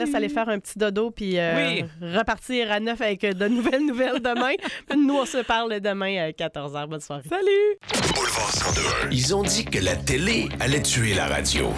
juste aller faire un petit dodo puis repartir à 9 avec de nouvelles nouvelles demain. Nous, on se parle demain à 14h. Bonne soirée. Salut! Boulevard 102. Ils ont dit que la télé allait tuer la radio.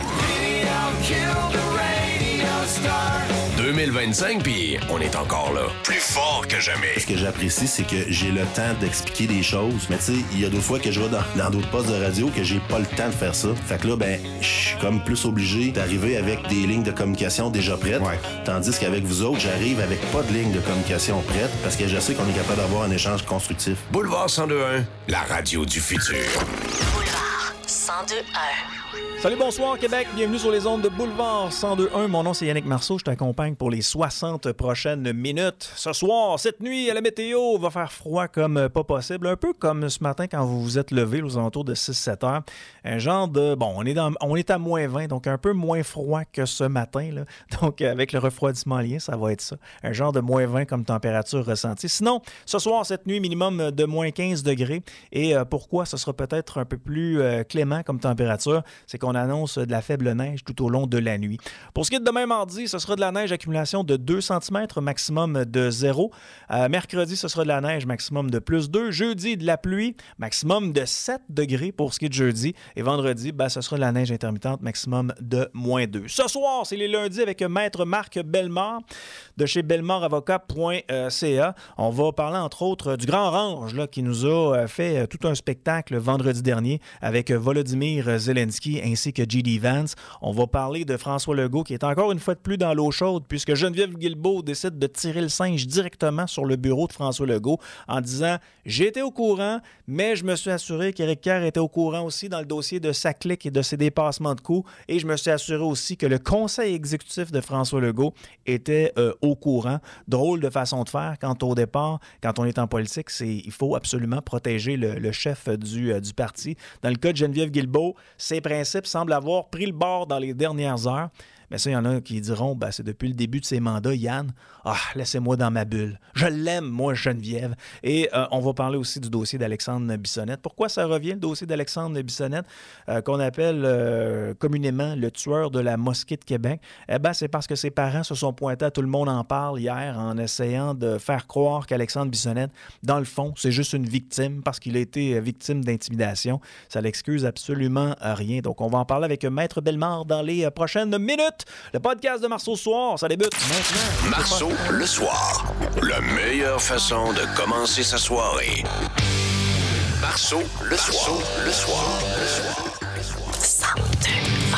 2025, puis on est encore là. Plus fort que jamais. Ce que j'apprécie, c'est que j'ai le temps d'expliquer des choses. Mais tu sais, il y a d'autres fois que je vais dans d'autres postes de radio que j'ai pas le temps de faire ça. Fait que là, je suis comme plus obligé d'arriver avec des lignes de communication déjà prêtes. Ouais. Tandis qu'avec vous autres, j'arrive avec pas de ligne de communication prête parce que je sais qu'on est capable d'avoir un échange constructif. Boulevard 102.1, la radio du futur. Boulevard 102.1. Salut, bonsoir Québec, bienvenue sur les ondes de Boulevard 102.1. Mon nom c'est Yannick Marceau, je t'accompagne pour les 60 prochaines minutes. Ce soir, cette nuit, à la météo, va faire froid comme pas possible, un peu comme ce matin quand vous vous êtes levé aux alentours de 6-7 heures. Un genre de... Bon, on est à moins 20, donc un peu moins froid que ce matin, là. Donc avec le refroidissement lien, ça va être ça. Un genre de moins 20 comme température ressentie. Sinon, ce soir, cette nuit, minimum de moins 15 degrés. Et pourquoi ce sera peut-être un peu plus clément comme température, c'est qu'on annonce de la faible neige tout au long de la nuit. Pour ce qui est de demain mardi, ce sera de la neige accumulation de 2 cm, maximum de 0. Mercredi, ce sera de la neige, maximum de plus 2. Jeudi, de la pluie, maximum de 7 degrés pour ce qui est de jeudi. Et vendredi, ce sera de la neige intermittente, maximum de moins 2. Ce soir, c'est les lundis avec Maître Marc Bellemare de chez bellemaravocat.ca. On va parler entre autres du Grand Orange là, qui nous a fait tout un spectacle vendredi dernier avec Volodymyr Zelensky ainsi que J.D. Vance. On va parler de François Legault qui est encore une fois de plus dans l'eau chaude puisque Geneviève Guilbeault décide de tirer le singe directement sur le bureau de François Legault en disant « J'ai été au courant, mais je me suis assuré qu'Éric Kerr était au courant aussi dans le dossier de sa clique et de ses dépassements de coûts et je me suis assuré aussi que le conseil exécutif de François Legault était au courant. » Drôle de façon de faire quand au départ, quand on est en politique, il faut absolument protéger le chef du parti. Dans le cas de Geneviève Guilbeault, ses principes semblent avoir pris le bord dans les dernières heures. Mais ça, il y en a qui diront, c'est depuis le début de ses mandats, Yann, laissez-moi dans ma bulle. Je l'aime, moi, Geneviève. Et on va parler aussi du dossier d'Alexandre Bissonnette. Pourquoi ça revient, le dossier d'Alexandre Bissonnette, qu'on appelle communément le tueur de la mosquée de Québec? C'est parce que ses parents se sont pointés à Tout le monde en parle hier en essayant de faire croire qu'Alexandre Bissonnette, dans le fond, c'est juste une victime parce qu'il a été victime d'intimidation. Ça l'excuse absolument rien. Donc, on va en parler avec Maître Bellemare dans les prochaines minutes. Le podcast de Marceau ce soir, ça débute maintenant. Marceau le soir. La meilleure façon de commencer sa soirée. Marceau le soir. Le soir. Le soir. 102.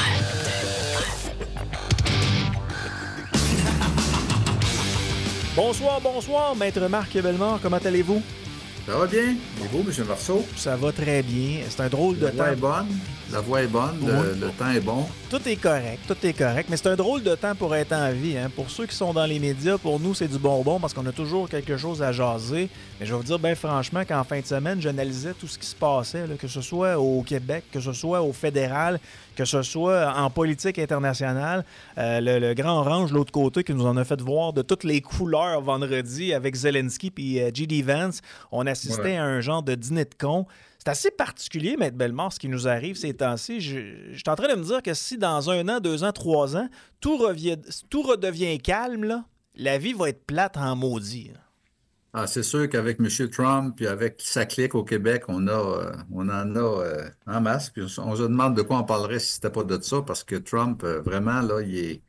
Bonsoir, Maître Marc Bellemare, comment allez-vous? Ça va bien? Et vous, M. Marceau? Ça va très bien. C'est un drôle de temps. La voix est bonne, le temps est bon. Tout est correct, mais c'est un drôle de temps pour être en vie. Hein. Pour ceux qui sont dans les médias, pour nous, c'est du bonbon parce qu'on a toujours quelque chose à jaser. Mais je vais vous dire, bien franchement, qu'en fin de semaine, j'analysais tout ce qui se passait, là, que ce soit au Québec, que ce soit au fédéral, que ce soit en politique internationale. Le Grand Orange, de l'autre côté, qui nous en a fait voir de toutes les couleurs vendredi avec Zelensky et J.D. Vance. On assistait à un genre de dîner de cons. C'est assez particulier, Maître Bellemare, ce qui nous arrive ces temps-ci. Je suis en train de me dire que si dans 1 an, 2 ans, 3 ans, tout redevient calme, là, la vie va être plate en maudit. C'est sûr qu'avec M. Trump et avec sa clique au Québec, on en a en masse. Puis on se demande de quoi on parlerait si c'était pas de ça, parce que Trump, vraiment, là,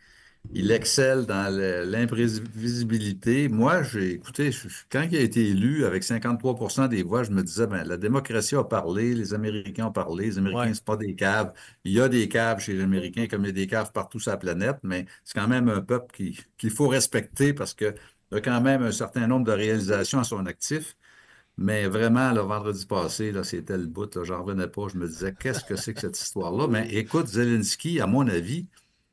il excelle dans l'imprévisibilité. Moi, quand il a été élu avec 53% des voix, je me disais, la démocratie a parlé, les Américains ont parlé, les Américains, c'est pas des caves. Il y a des caves chez les Américains comme il y a des caves partout sur la planète, mais c'est quand même un peuple qu'il faut respecter parce qu'il a quand même un certain nombre de réalisations à son actif. Mais vraiment, le vendredi passé, là, c'était le bout, là, j'en revenais pas. Je me disais, qu'est-ce que c'est que cette histoire-là? Mais écoute, Zelensky, à mon avis,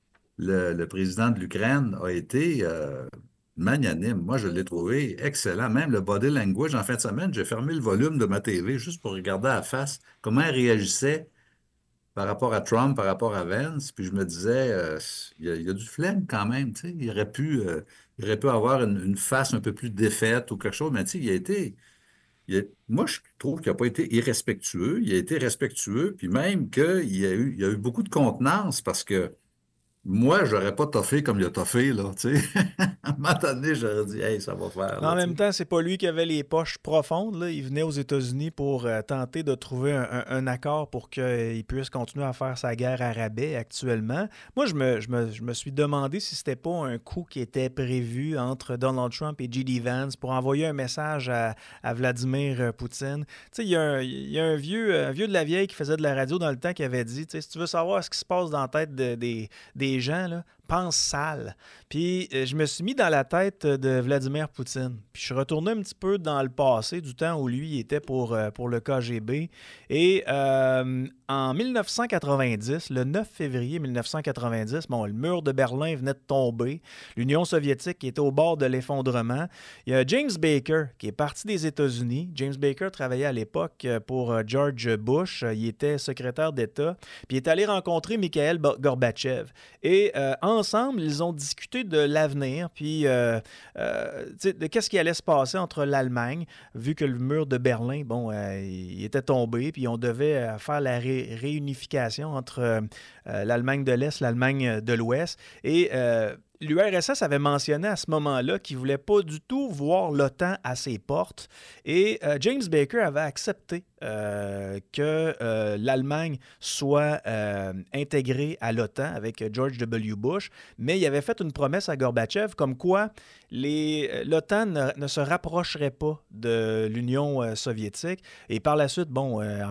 le président de l'Ukraine a été magnanime. Moi, je l'ai trouvé excellent. Même le body language, en fin de semaine, j'ai fermé le volume de ma TV juste pour regarder à la face comment il réagissait par rapport à Trump, par rapport à Vance. Puis je me disais, il y a du flegme quand même. Tu sais. Il aurait pu avoir une face un peu plus défaite ou quelque chose. Mais tu sais, moi, je trouve qu'il n'a pas été irrespectueux. Il a été respectueux. Puis même qu'il y a eu beaucoup de contenance parce que moi, j'aurais pas toffé comme il a toffé, là, tu sais. À un moment donné, j'aurais dit, hey, ça va faire. Là, En même temps, c'est pas lui qui avait les poches profondes. Là. Il venait aux États-Unis pour tenter de trouver un accord pour qu'il puisse continuer à faire sa guerre à rabais actuellement. Moi, je me suis demandé si c'était pas un coup qui était prévu entre Donald Trump et J.D. Vance pour envoyer un message à Vladimir Poutine. Tu sais, il y a un vieux de la vieille qui faisait de la radio dans le temps qui avait dit, tu sais, si tu veux savoir ce qui se passe dans la tête des gens, là, pense sale. Puis je me suis mis dans la tête de Vladimir Poutine. Puis je suis retourné un petit peu dans le passé, du temps où lui était pour le KGB. Et en 1990, le 9 février 1990, bon, le mur de Berlin venait de tomber. L'Union soviétique était au bord de l'effondrement. Il y a James Baker qui est parti des États-Unis. James Baker travaillait à l'époque pour George Bush. Il était secrétaire d'État. Puis il est allé rencontrer Mikhail Gorbatchev. Et ensemble, ils ont discuté de l'avenir, puis de qu'est-ce qui allait se passer entre l'Allemagne, vu que le mur de Berlin, bon, il était tombé, puis on devait faire la réunification entre l'Allemagne de l'Est, l'Allemagne de l'Ouest. Et l'URSS avait mentionné à ce moment-là qu'il ne voulait pas du tout voir l'OTAN à ses portes. Et James Baker avait accepté que l'Allemagne soit intégrée à l'OTAN avec George W. Bush, mais il avait fait une promesse à Gorbatchev comme quoi l'OTAN ne se rapprocherait pas de l'Union soviétique. Et par la suite, bon, en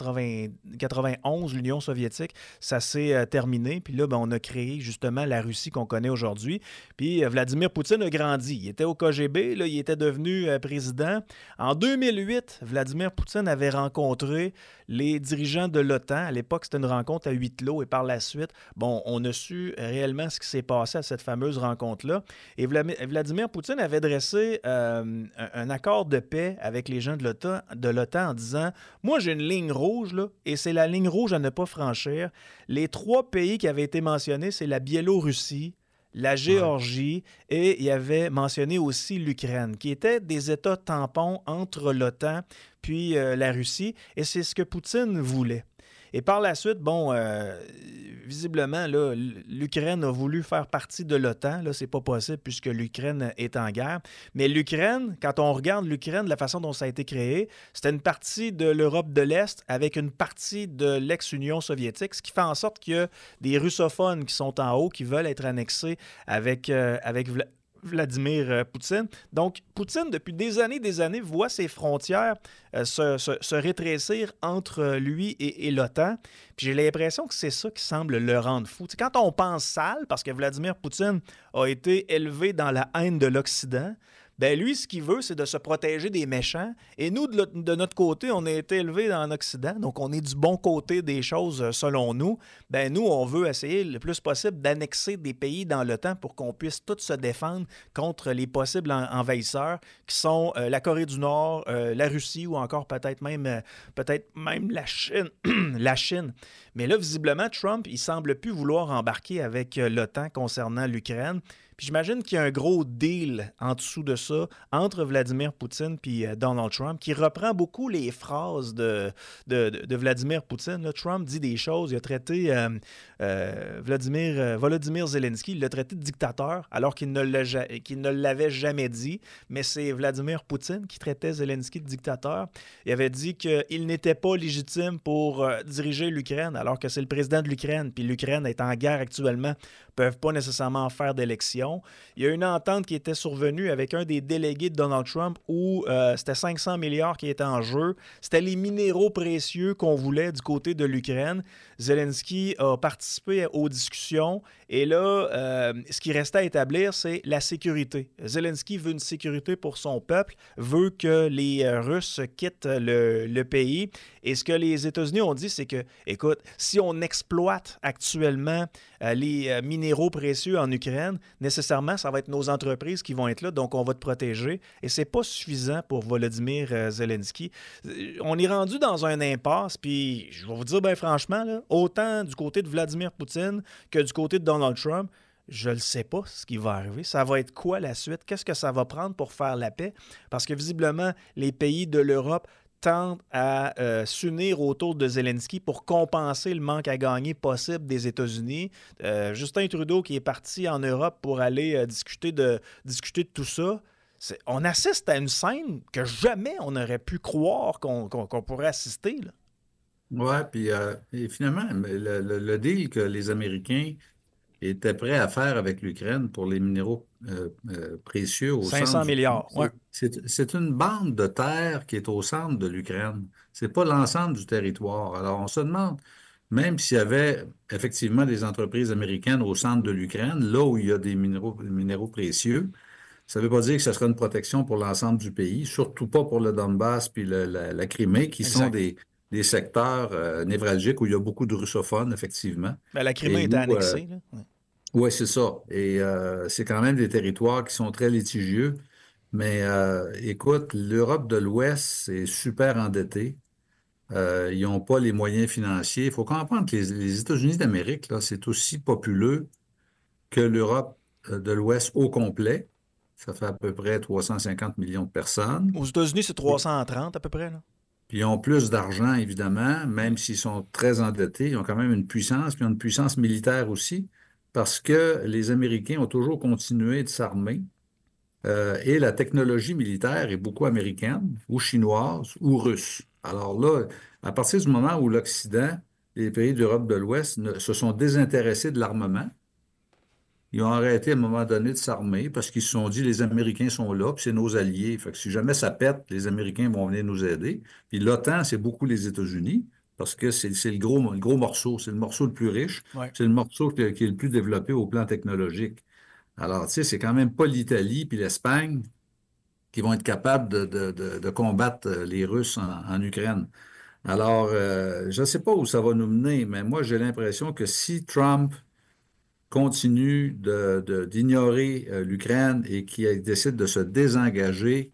1991, l'Union soviétique, ça s'est terminé. Puis là, ben, on a créé justement la Russie qu'on connaît aujourd'hui. Puis Vladimir Poutine a grandi. Il était au KGB, là, il était devenu président. En 2008, Vladimir Poutine avait rencontré les dirigeants de l'OTAN. À l'époque, c'était une rencontre à huis clos. Et par la suite, bon, on a su réellement ce qui s'est passé à cette fameuse rencontre-là. Et Vladimir Poutine avait dressé un accord de paix avec les gens de l'OTAN en disant « Moi, j'ai une ligne rouge, là, et c'est la ligne rouge à ne pas franchir. Les 3 pays qui avaient été mentionnés, c'est la Biélorussie, la Géorgie et il avait mentionné aussi l'Ukraine, qui étaient des États tampons entre l'OTAN puis la Russie, et c'est ce que Poutine voulait. Et par la suite, bon, visiblement, là, l'Ukraine a voulu faire partie de l'OTAN. Là, c'est pas possible puisque l'Ukraine est en guerre. Mais l'Ukraine, quand on regarde l'Ukraine, la façon dont ça a été créé, c'était une partie de l'Europe de l'Est avec une partie de l'ex-Union soviétique, ce qui fait en sorte qu'il y a des russophones qui sont en haut, qui veulent être annexés avec Vladimir Poutine. Donc, Poutine, depuis des années, voit ses frontières se rétrécir entre lui et l'OTAN. Puis j'ai l'impression que c'est ça qui semble le rendre fou. T'sais, quand on pense sale, parce que Vladimir Poutine a été élevé dans la haine de l'Occident, ben lui, ce qu'il veut, c'est de se protéger des méchants. Et nous, de notre côté, on a été élevés en Occident, donc on est du bon côté des choses selon nous. Ben nous, on veut essayer le plus possible d'annexer des pays dans l'OTAN pour qu'on puisse tous se défendre contre les possibles envahisseurs qui sont la Corée du Nord, la Russie ou encore peut-être même la Chine. la Chine. Mais là, visiblement, Trump, il semble plus vouloir embarquer avec l'OTAN concernant l'Ukraine. Puis j'imagine qu'il y a un gros deal en dessous de ça entre Vladimir Poutine et Donald Trump qui reprend beaucoup les phrases de Vladimir Poutine. Là, Trump dit des choses. Il a traité Volodymyr Zelensky, il l'a traité de dictateur alors qu'il ne l'avait jamais dit. Mais c'est Vladimir Poutine qui traitait Zelensky de dictateur. Il avait dit qu'il n'était pas légitime pour diriger l'Ukraine alors que c'est le président de l'Ukraine. Puis l'Ukraine est en guerre actuellement, ne peuvent pas nécessairement faire d'élection. Il y a une entente qui était survenue avec un des délégués de Donald Trump où c'était 500 milliards qui étaient en jeu. C'était les minéraux précieux qu'on voulait du côté de l'Ukraine. Zelensky a participé aux discussions et là, ce qui restait à établir, c'est la sécurité. Zelensky veut une sécurité pour son peuple, veut que les Russes quittent le pays. Et ce que les États-Unis ont dit, c'est que, écoute, si on exploite actuellement les minéraux précieux en Ukraine, nécessairement, ça va être nos entreprises qui vont être là, donc on va te protéger. Et c'est pas suffisant pour Volodymyr Zelensky. On est rendu dans un impasse, puis je vais vous dire, bien franchement, là, autant du côté de Vladimir Poutine que du côté de Donald Trump, je ne sais pas ce qui va arriver. Ça va être quoi la suite? Qu'est-ce que ça va prendre pour faire la paix? Parce que visiblement, les pays de l'Europe tendent à s'unir autour de Zelensky pour compenser le manque à gagner possible des États-Unis. Justin Trudeau qui est parti en Europe pour aller discuter de tout ça. On assiste à une scène que jamais on aurait pu croire qu'on pourrait assister, là. Ouais, puis et finalement, le deal que les Américains étaient prêts à faire avec l'Ukraine pour les minéraux précieux au 500 centre milliards, ouais. c'est une bande de terre qui est au centre de l'Ukraine. C'est pas l'ensemble du territoire. Alors, on se demande, même s'il y avait effectivement des entreprises américaines au centre de l'Ukraine, là où il y a des minéraux précieux, ça ne veut pas dire que ce sera une protection pour l'ensemble du pays, surtout pas pour le Donbass puis la Crimée, qui sont Exact. des secteurs névralgiques où il y a beaucoup de russophones, effectivement. Ben, la Crimée Et était où, annexée, là. Ouais. oui, c'est ça. Et c'est quand même des territoires qui sont très litigieux. Mais écoute, l'Europe de l'Ouest est super endettée. Ils n'ont pas les moyens financiers. Il faut comprendre que les États-Unis d'Amérique, là, c'est aussi populeux que l'Europe de l'Ouest au complet. Ça fait à peu près 350 millions de personnes. Aux États-Unis, c'est 330 à peu près, là. Puis ils ont plus d'argent, évidemment, même s'ils sont très endettés. Ils ont quand même une puissance, puis ils ont une puissance militaire aussi, parce que les Américains ont toujours continué de s'armer. Et la technologie militaire est beaucoup américaine, ou chinoise, ou russe. Alors là, à partir du moment où l'Occident, les pays d'Europe de l'Ouest se sont désintéressés de l'armement, ils ont arrêté à un moment donné de s'armer parce qu'ils se sont dit les Américains sont là, puis c'est nos alliés. Fait que si jamais ça pète, les Américains vont venir nous aider. Puis l'OTAN, c'est beaucoup les États-Unis parce que c'est le gros morceau, c'est le morceau le plus riche, Ouais. c'est le morceau qui est le plus développé au plan technologique. Alors, tu sais, c'est quand même pas l'Italie puis l'Espagne qui vont être capables de combattre les Russes en Ukraine. Alors, je ne sais pas où ça va nous mener, mais moi, j'ai l'impression que si Trump continue d'ignorer l'Ukraine et qui décide de se désengager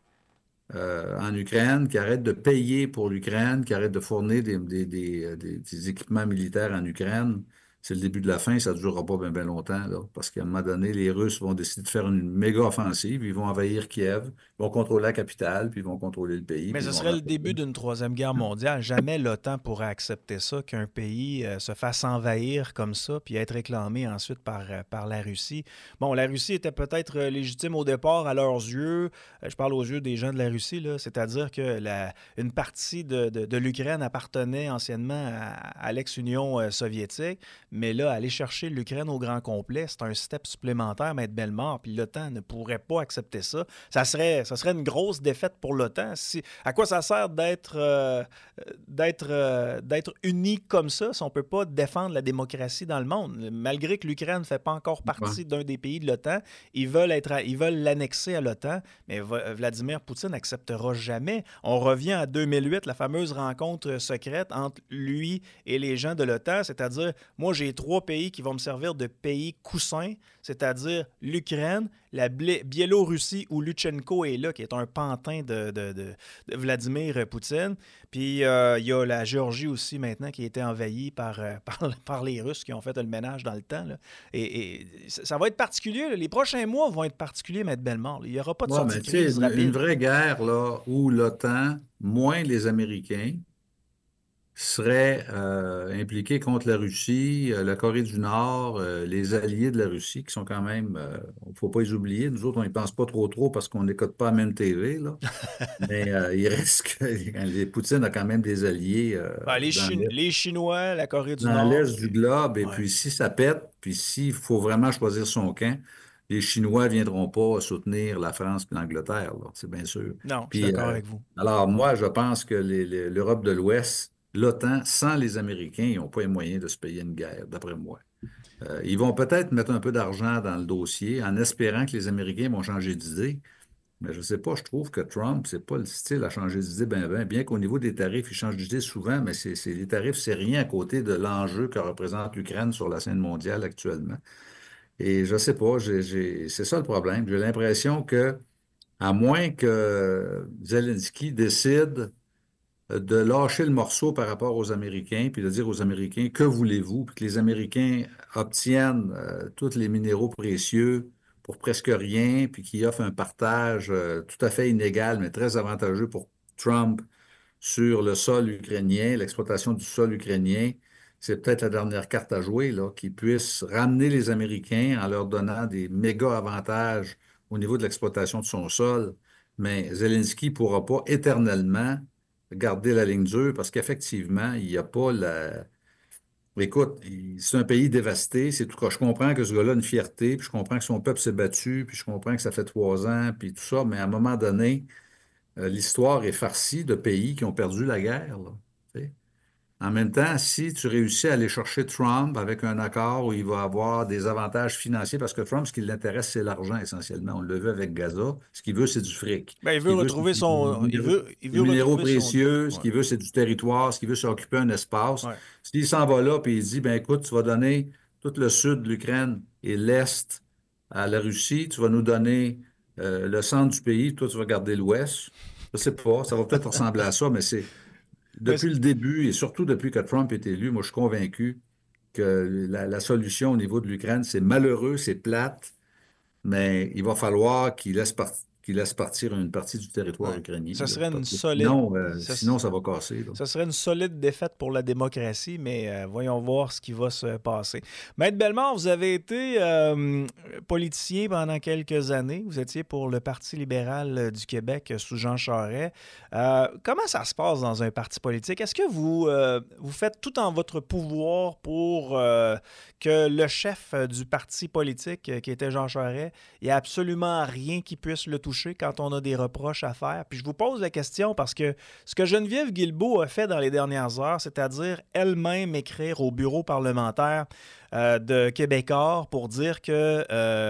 en Ukraine, qui arrête de payer pour l'Ukraine, qui arrête de fournir des équipements militaires en Ukraine, c'est le début de la fin, ça ne durera pas bien longtemps, là, parce qu'à un moment donné, les Russes vont décider de faire une méga offensive, ils vont envahir Kiev, ils vont contrôler la capitale, puis ils vont contrôler le pays. Mais Puis ce ils vont serait le rapporter. début d'une troisième guerre mondiale. Jamais l'OTAN pourrait accepter ça, qu'un pays se fasse envahir comme ça, puis être réclamé ensuite par la Russie. Bon, la Russie était peut-être légitime au départ à leurs yeux. Je parle aux yeux des gens de la Russie, là. C'est-à-dire que une partie de l'Ukraine appartenait anciennement à l'ex-Union soviétique, mais là, aller chercher l'Ukraine au grand complet, c'est un step supplémentaire, Maître Bellemare, puis l'OTAN ne pourrait pas accepter ça. Ça serait une grosse défaite pour l'OTAN. À quoi ça sert d'être unis comme ça si on ne peut pas défendre la démocratie dans le monde? Malgré que l'Ukraine ne fait pas encore partie d'un des pays de l'OTAN, ils veulent l'annexer à l'OTAN, mais Vladimir Poutine n'acceptera jamais. On revient à 2008, la fameuse rencontre secrète entre lui et les gens de l'OTAN, c'est-à-dire, moi, j'ai 3 pays qui vont me servir de pays coussins, c'est-à-dire l'Ukraine, la Biélorussie où Lutchenko est là, qui est un pantin de Vladimir Poutine. Puis il y a la Géorgie aussi maintenant qui a été envahie par les Russes qui ont fait le ménage dans le temps, là. Et ça va être particulier, là. Les prochains mois vont être particuliers, Maître Bellemare. Il n'y aura pas de sortie Mais de tu sais, crise rapide. une vraie guerre là, où l'OTAN, moins les Américains, seraient impliqués contre la Russie, la Corée du Nord, les alliés de la Russie, qui sont quand même, il ne faut pas les oublier. Nous autres, on n'y pense pas trop parce qu'on n'écoute pas la même TV, là. Mais il reste que les Poutine a quand même des alliés Les Chinois, la Corée du dans Nord. l'est du globe. Et Ouais. puis, si ça pète, puis s'il faut vraiment choisir son camp, les Chinois ne viendront pas soutenir la France et l'Angleterre, là, c'est bien sûr. Non, je suis Puis, d'accord avec vous. alors, moi, je pense que l'Europe de l'Ouest, l'OTAN, sans les Américains, ils n'ont pas les moyens de se payer une guerre, d'après moi. Ils vont peut-être mettre un peu d'argent dans le dossier en espérant que les Américains vont changer d'idée. Mais je ne sais pas, je trouve que Trump, c'est pas le style à changer d'idée bien qu'au niveau des tarifs, il change d'idée souvent, mais les tarifs, c'est rien à côté de l'enjeu que représente l'Ukraine sur la scène mondiale actuellement. Et je ne sais pas, c'est ça le problème. J'ai l'impression que, à moins que Zelensky décide de lâcher le morceau par rapport aux Américains, puis de dire aux Américains, que voulez-vous, puis que les Américains obtiennent tous les minéraux précieux pour presque rien, puis qu'ils offrent un partage tout à fait inégal, mais très avantageux pour Trump sur le sol ukrainien, l'exploitation du sol ukrainien, c'est peut-être la dernière carte à jouer, là, qu'ils puissent ramener les Américains en leur donnant des méga avantages au niveau de l'exploitation de son sol. Mais Zelensky ne pourra pas éternellement garder la ligne dure parce qu'effectivement, il n'y a pas la... Écoute, c'est un pays dévasté, c'est tout cas. Je comprends que ce gars-là a une fierté, puis je comprends que son peuple s'est battu, puis je comprends que ça fait 3 ans, puis tout ça, mais à un moment donné, l'histoire est farcie de pays qui ont perdu la guerre, là, tu sais. En même temps, si tu réussis à aller chercher Trump avec un accord où il va avoir des avantages financiers, parce que Trump, ce qui l'intéresse, c'est l'argent essentiellement. On le veut avec Gaza. Ce qu'il veut, c'est du fric. Ben, il Ce veut qu'il veut, retrouver c'est son. des minéraux retrouver son. précieux. Ce Ouais. qu'il veut, c'est du territoire. Ce qu'il veut, c'est occuper un espace. Ouais. S'il s'en va là, puis il dit, ben écoute, tu vas donner tout le sud de l'Ukraine et l'Est à la Russie, tu vas nous donner le centre du pays, toi, tu vas garder l'Ouest. Je sais pas, ça va peut-être ressembler à ça, mais c'est Ben, depuis le début et surtout depuis que Trump est élu, moi, je suis convaincu que la solution au niveau de l'Ukraine, c'est malheureux, c'est plate, mais il va falloir qu'il laisse partir une partie du territoire ouais. ukrainien, Ça là, serait une parce que solide. sinon, ça va casser, là. Ça serait une solide défaite pour la démocratie, mais voyons voir ce qui va se passer. Maître Bellemare, vous avez été politicien pendant quelques années. Vous étiez pour le Parti libéral du Québec sous Jean Charest. Comment ça se passe dans un parti politique? Est-ce que vous faites tout en votre pouvoir pour que le chef du parti politique, qui était Jean Charest, il n'y a absolument rien qui puisse le toucher quand on a des reproches à faire? Puis je vous pose la question parce que ce que Geneviève Guilbeault a fait dans les dernières heures, c'est-à-dire elle-même écrire au bureau parlementaire de Québécois pour dire que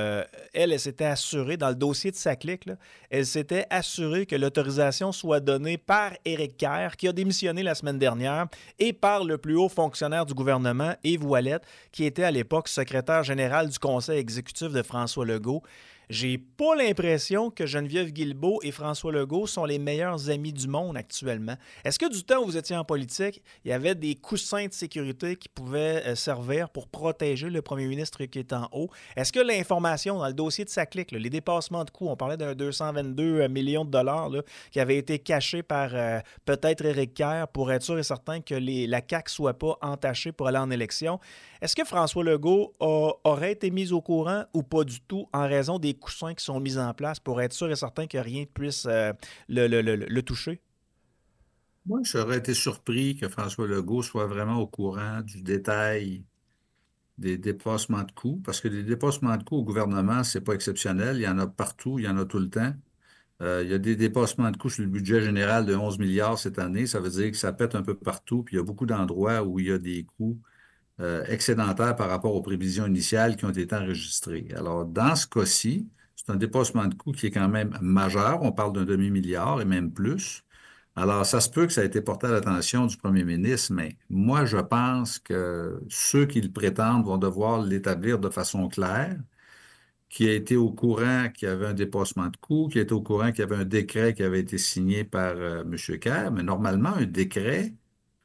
elle s'était assurée, dans le dossier de Saclic, là, elle s'était assurée que l'autorisation soit donnée par Éric Kerr, qui a démissionné la semaine dernière, et par le plus haut fonctionnaire du gouvernement, Yves Ouellette, qui était à l'époque secrétaire général du conseil exécutif de François Legault. J'ai pas l'impression que Geneviève Guilbeault et François Legault sont les meilleurs amis du monde actuellement. Est-ce que du temps où vous étiez en politique, il y avait des coussins de sécurité qui pouvaient servir pour protéger le premier ministre qui est en haut? Est-ce que l'information dans le dossier de Saclic, les dépassements de coûts, on parlait d'un 222 millions de dollars là, qui avait été caché par peut-être Éric Kerr pour être sûr et certain que la CAQ ne soit pas entachée pour aller en élection? Est-ce que François Legault aurait été mis au courant ou pas du tout en raison des coussins qui sont mis en place pour être sûr et certain que rien ne puisse le toucher? Moi, j'aurais été surpris que François Legault soit vraiment au courant du détail des dépassements de coûts, parce que les dépassements de coûts au gouvernement, c'est pas exceptionnel. Il y en a partout, il y en a tout le temps. Il y a des dépassements de coûts sur le budget général de 11 milliards cette année. Ça veut dire que ça pète un peu partout, puis il y a beaucoup d'endroits où il y a des coûts excédentaires par rapport aux prévisions initiales qui ont été enregistrées. Alors, dans ce cas-ci, c'est un dépassement de coûts qui est quand même majeur. On parle d'un demi-milliard et même plus. Alors, ça se peut que ça ait été porté à l'attention du premier ministre, mais moi, je pense que ceux qui le prétendent vont devoir l'établir de façon claire, qui a été au courant qu'il y avait un dépassement de coûts, qui a été au courant qu'il y avait un décret qui avait été signé par M. Kerr, mais normalement, un décret,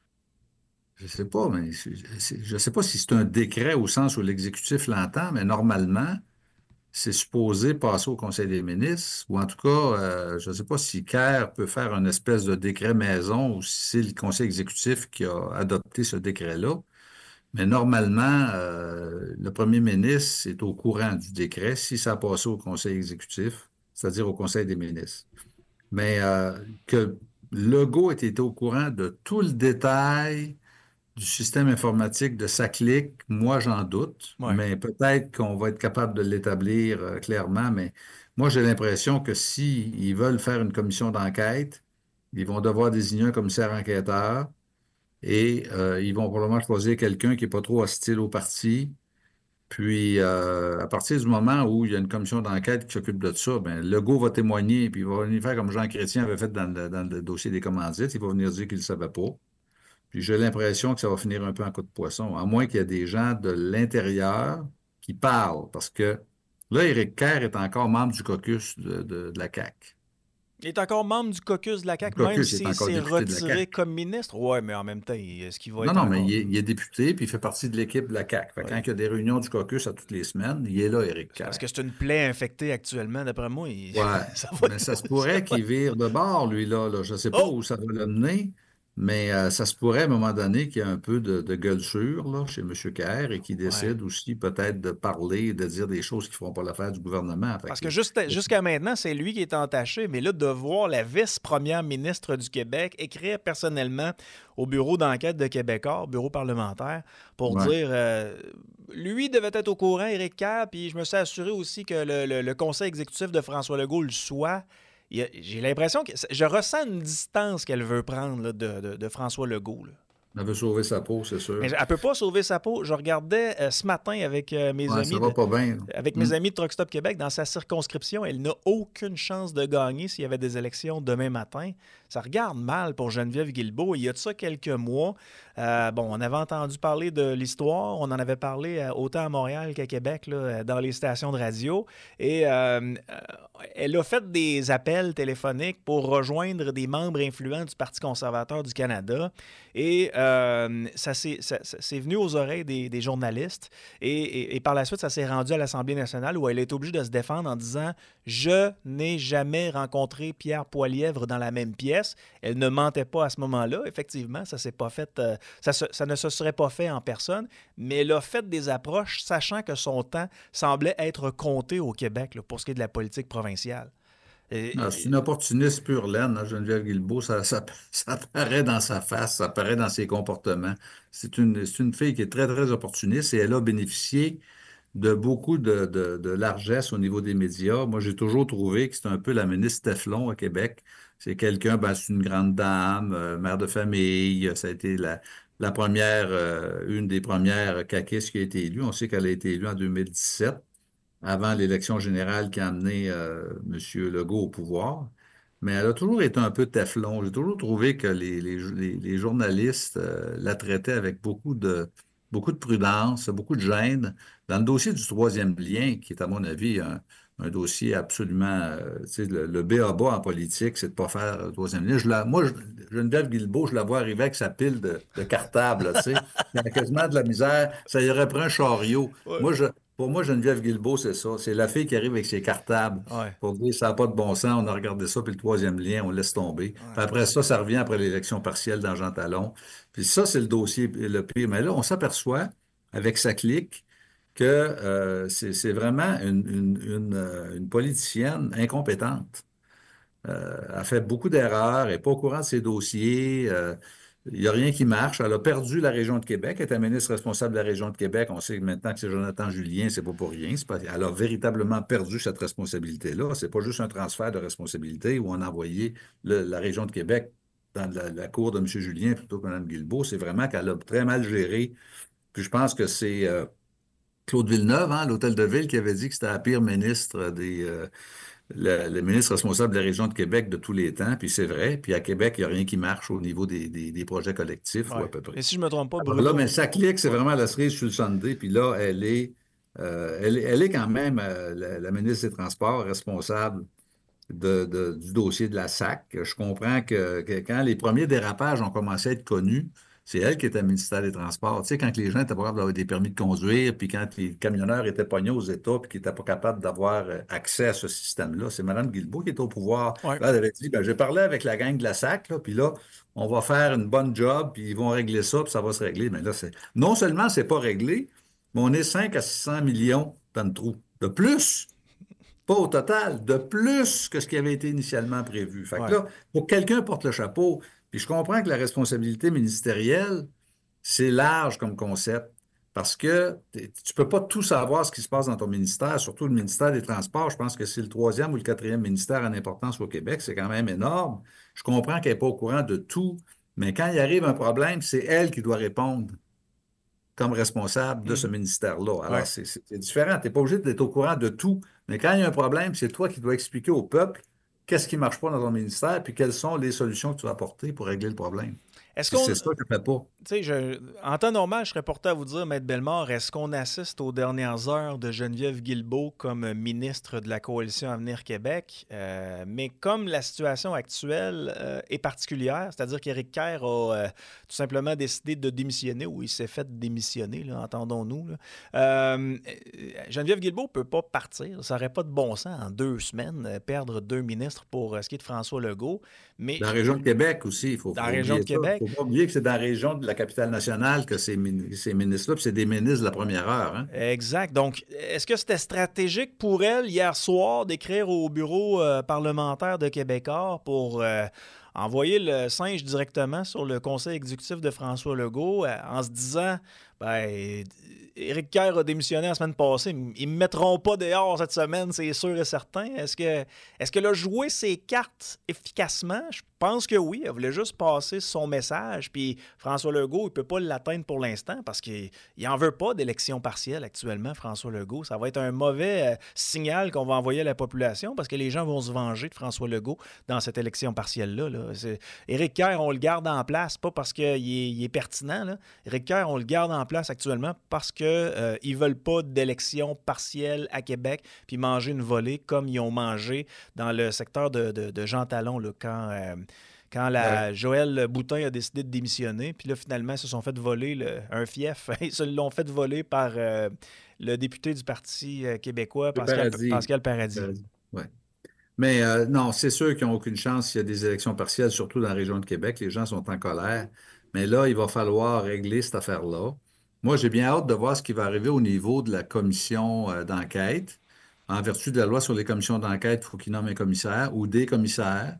je ne sais pas, mais je ne sais pas si c'est un décret au sens où l'exécutif l'entend, mais normalement, c'est supposé passer au Conseil des ministres, ou en tout cas, je ne sais pas si Kerr peut faire une espèce de décret maison ou si c'est le Conseil exécutif qui a adopté ce décret-là. Mais normalement, le premier ministre est au courant du décret si ça a passé au Conseil exécutif, c'est-à-dire au Conseil des ministres. Mais que Legault ait été au courant de tout le détail du système informatique de Saclic, moi j'en doute, Ouais. mais peut-être qu'on va être capable de l'établir clairement. Mais moi j'ai l'impression que s'ils veulent faire une commission d'enquête, ils vont devoir désigner un commissaire enquêteur et ils vont probablement choisir quelqu'un qui n'est pas trop hostile au parti. Puis, à partir du moment où il y a une commission d'enquête qui s'occupe de ça, bien, Legault va témoigner, puis il va venir faire comme Jean Chrétien avait fait dans le dossier des commandites. Il va venir dire qu'il ne le savait pas. Puis j'ai l'impression que ça va finir un peu en coup de poisson, à moins qu'il y ait des gens de l'intérieur qui parlent. Parce que là, Éric Kerr est encore membre du caucus de la CAQ. Il est encore membre du caucus de la CAQ, même s'il s'est retiré comme ministre. Oui, mais en même temps, est-ce qu'il va être Non, mais il est député, puis il fait partie de l'équipe de la CAQ. Fait quand il y a des réunions du caucus à toutes les semaines, il est là, Éric Kerr. Parce que c'est une plaie infectée actuellement, d'après moi. Mais ça se pourrait qu'il vire de bord, lui, là. Je ne sais pas où ça va le mener, mais ça se pourrait, à un moment donné, qu'il y ait un peu de gueule sûre là, chez M. Kerr et qu'il décide aussi peut-être de parler, de dire des choses qui ne feront pas l'affaire du gouvernement. Parce que jusqu'à maintenant, c'est lui qui est entaché, mais là, de voir la vice-première ministre du Québec écrire personnellement au bureau d'enquête de Québécois, bureau parlementaire, pour dire lui devait être au courant, Éric Kerr, puis je me suis assuré aussi que le conseil exécutif de François Legault le soit. J'ai l'impression que je ressens une distance qu'elle veut prendre là, de François Legault. Là. Elle veut sauver sa peau, c'est sûr. Mais elle ne peut pas sauver sa peau. Je regardais ce matin avec mes amis. Ça va pas bien. Avec mes amis de Truck Stop Québec, dans sa circonscription, elle n'a aucune chance de gagner s'il y avait des élections demain matin. Ça regarde mal pour Geneviève Guilbeault. Il y a de ça quelques mois. On avait entendu parler de l'histoire. On en avait parlé autant à Montréal qu'à Québec, là, dans les stations de radio. Et elle a fait des appels téléphoniques pour rejoindre des membres influents du Parti conservateur du Canada. Et ça s'est venu aux oreilles des journalistes. Et par la suite, ça s'est rendu à l'Assemblée nationale où elle est obligée de se défendre en disant « Je n'ai jamais rencontré Pierre Poilievre dans la même pièce. » Elle ne mentait pas à ce moment-là. Effectivement, ça s'est pas fait, ça ne se serait pas fait en personne, mais elle a fait des approches sachant que son temps semblait être compté au Québec là, pour ce qui est de la politique provinciale. C'est une opportuniste pure laine, hein, Geneviève Guilbeault. Ça paraît dans sa face, ça paraît dans ses comportements. C'est une fille qui est très, très opportuniste et elle a bénéficié de beaucoup de largesse au niveau des médias. Moi, j'ai toujours trouvé que c'est un peu la ministre Teflon à Québec. C'est quelqu'un, c'est une grande dame, mère de famille. Ça a été la première, une des premières caquistes qui a été élue. On sait qu'elle a été élue en 2017, avant l'élection générale qui a amené M. Legault au pouvoir. Mais elle a toujours été un peu Teflon. J'ai toujours trouvé que les journalistes la traitaient avec beaucoup de prudence, beaucoup de gêne. Dans le dossier du troisième lien, qui est à mon avis un dossier absolument, le b.a.-ba en politique, c'est de ne pas faire le troisième lien. Geneviève Guilbeault, je la vois arriver avec sa pile de cartables, tu sais. Il y a quasiment de la misère. Ça y aurait pris un chariot. Ouais. Pour moi, Geneviève Guilbeault, c'est ça. C'est la fille qui arrive avec ses cartables pour dire ça n'a pas de bon sens, on a regardé ça, puis le troisième lien, on laisse tomber. Puis après ça revient après l'élection partielle dans Jean Talon. Puis ça, c'est le dossier le pire. Mais là, on s'aperçoit, avec sa clique, que c'est vraiment une politicienne incompétente. Elle fait beaucoup d'erreurs, elle n'est pas au courant de ses dossiers. Il n'y a rien qui marche. Elle a perdu la région de Québec. Elle était ministre responsable de la région de Québec. On sait maintenant que c'est Jonathan Julien, c'est pas pour rien. Elle a véritablement perdu cette responsabilité-là. C'est pas juste un transfert de responsabilité où on a envoyé la région de Québec dans la cour de M. Julien plutôt que Mme Guilbeault. C'est vraiment qu'elle a très mal géré. Puis je pense que c'est Claude Villeneuve, l'Hôtel de Ville, qui avait dit que c'était la pire ministre le ministre responsable de la région de Québec de tous les temps, puis c'est vrai. Puis à Québec, il n'y a rien qui marche au niveau des projets collectifs, ou à peu près. Et si je ne me trompe pas, Bruno... Alors là, mais sa clique, c'est vraiment la cerise sur le Sunday, puis là, elle est quand même la ministre des Transports responsable du dossier de la SAC. Je comprends que quand les premiers dérapages ont commencé à être connus, c'est elle qui était ministère des Transports. Tu sais, quand les gens étaient pas capables d'avoir des permis de conduire, puis quand les camionneurs étaient pognés aux États, puis qu'ils n'étaient pas capables d'avoir accès à ce système-là, c'est Mme Guilbeault qui est au pouvoir. Ouais. Là, elle avait dit, j'ai parlé avec la gang de la SAC, là, puis là, on va faire une bonne job, puis ils vont régler ça, puis ça va se régler. Mais là, non seulement c'est pas réglé, mais on est 5 à 600 millions dans le trou. De plus! Pas au total, de plus que ce qui avait été initialement prévu. Fait que là, faut que quelqu'un porte le chapeau. Puis je comprends que la responsabilité ministérielle, c'est large comme concept, parce que tu ne peux pas tout savoir ce qui se passe dans ton ministère, surtout le ministère des Transports. Je pense que c'est le 3e ou le 4e ministère en importance au Québec. C'est quand même énorme. Je comprends qu'elle n'est pas au courant de tout, mais quand il arrive un problème, c'est elle qui doit répondre comme responsable de ce ministère-là. Alors, c'est différent. Tu n'es pas obligé d'être au courant de tout, mais quand il y a un problème, c'est toi qui dois expliquer au peuple qu'est-ce qui ne marche pas dans ton ministère, puis quelles sont les solutions que tu vas apporter pour régler le problème. Est-ce qu'on... C'est ça que je ne fais pas. En temps normal, je serais porté à vous dire, Maître Bellemare, est-ce qu'on assiste aux dernières heures de Geneviève Guilbeault comme ministre de la Coalition Avenir Québec? Mais comme la situation actuelle est particulière, c'est-à-dire qu'Éric Kerr a tout simplement décidé de démissionner, ou il s'est fait démissionner, là, entendons-nous. Là. Geneviève Guilbeault ne peut pas partir. Ça n'aurait pas de bon sens en 2 semaines, perdre 2 ministres pour ce qui est de François Legault. Mais dans la région de Québec aussi, il faut dans la région de Québec. Il ne faut pas oublier que c'est dans la région de la capitale nationale que ces ministres-là, puis c'est des ministres de la première heure. Hein? Exact. Donc, est-ce que c'était stratégique pour elle, hier soir, d'écrire au bureau parlementaire de Québécois pour envoyer le singe directement sur le conseil exécutif de François Legault en se disant, Éric Kerr a démissionné la semaine passée, ils ne me mettront pas dehors cette semaine, c'est sûr et certain. Est-ce qu'elle a joué ses cartes efficacement? Je pense que oui. Elle voulait juste passer son message. Puis François Legault, il ne peut pas l'atteindre pour l'instant parce qu'il n'en veut pas d'élection partielle actuellement, François Legault. Ça va être un mauvais signal qu'on va envoyer à la population parce que les gens vont se venger de François Legault dans cette élection partielle-là. Là. Éric Kerr, on le garde en place, pas parce qu'il est pertinent. Là. Éric Kerr, on le garde en place actuellement parce qu'ils ne veulent pas d'élection partielle à Québec puis manger une volée comme ils ont mangé dans le secteur de Jean Talon là, quand Joël Boutin a décidé de démissionner. Puis là, finalement, ils se sont fait voler un fief. Ils se l'ont fait voler par le député du Parti québécois, Pascal Paradis. Ouais. Mais non, c'est sûr qu'ils n'ont aucune chance s'il y a des élections partielles, surtout dans la région de Québec. Les gens sont en colère. Mais là, il va falloir régler cette affaire-là. Moi, j'ai bien hâte de voir ce qui va arriver au niveau de la commission d'enquête. En vertu de la loi sur les commissions d'enquête, il faut qu'ils nomment un commissaire ou des commissaires.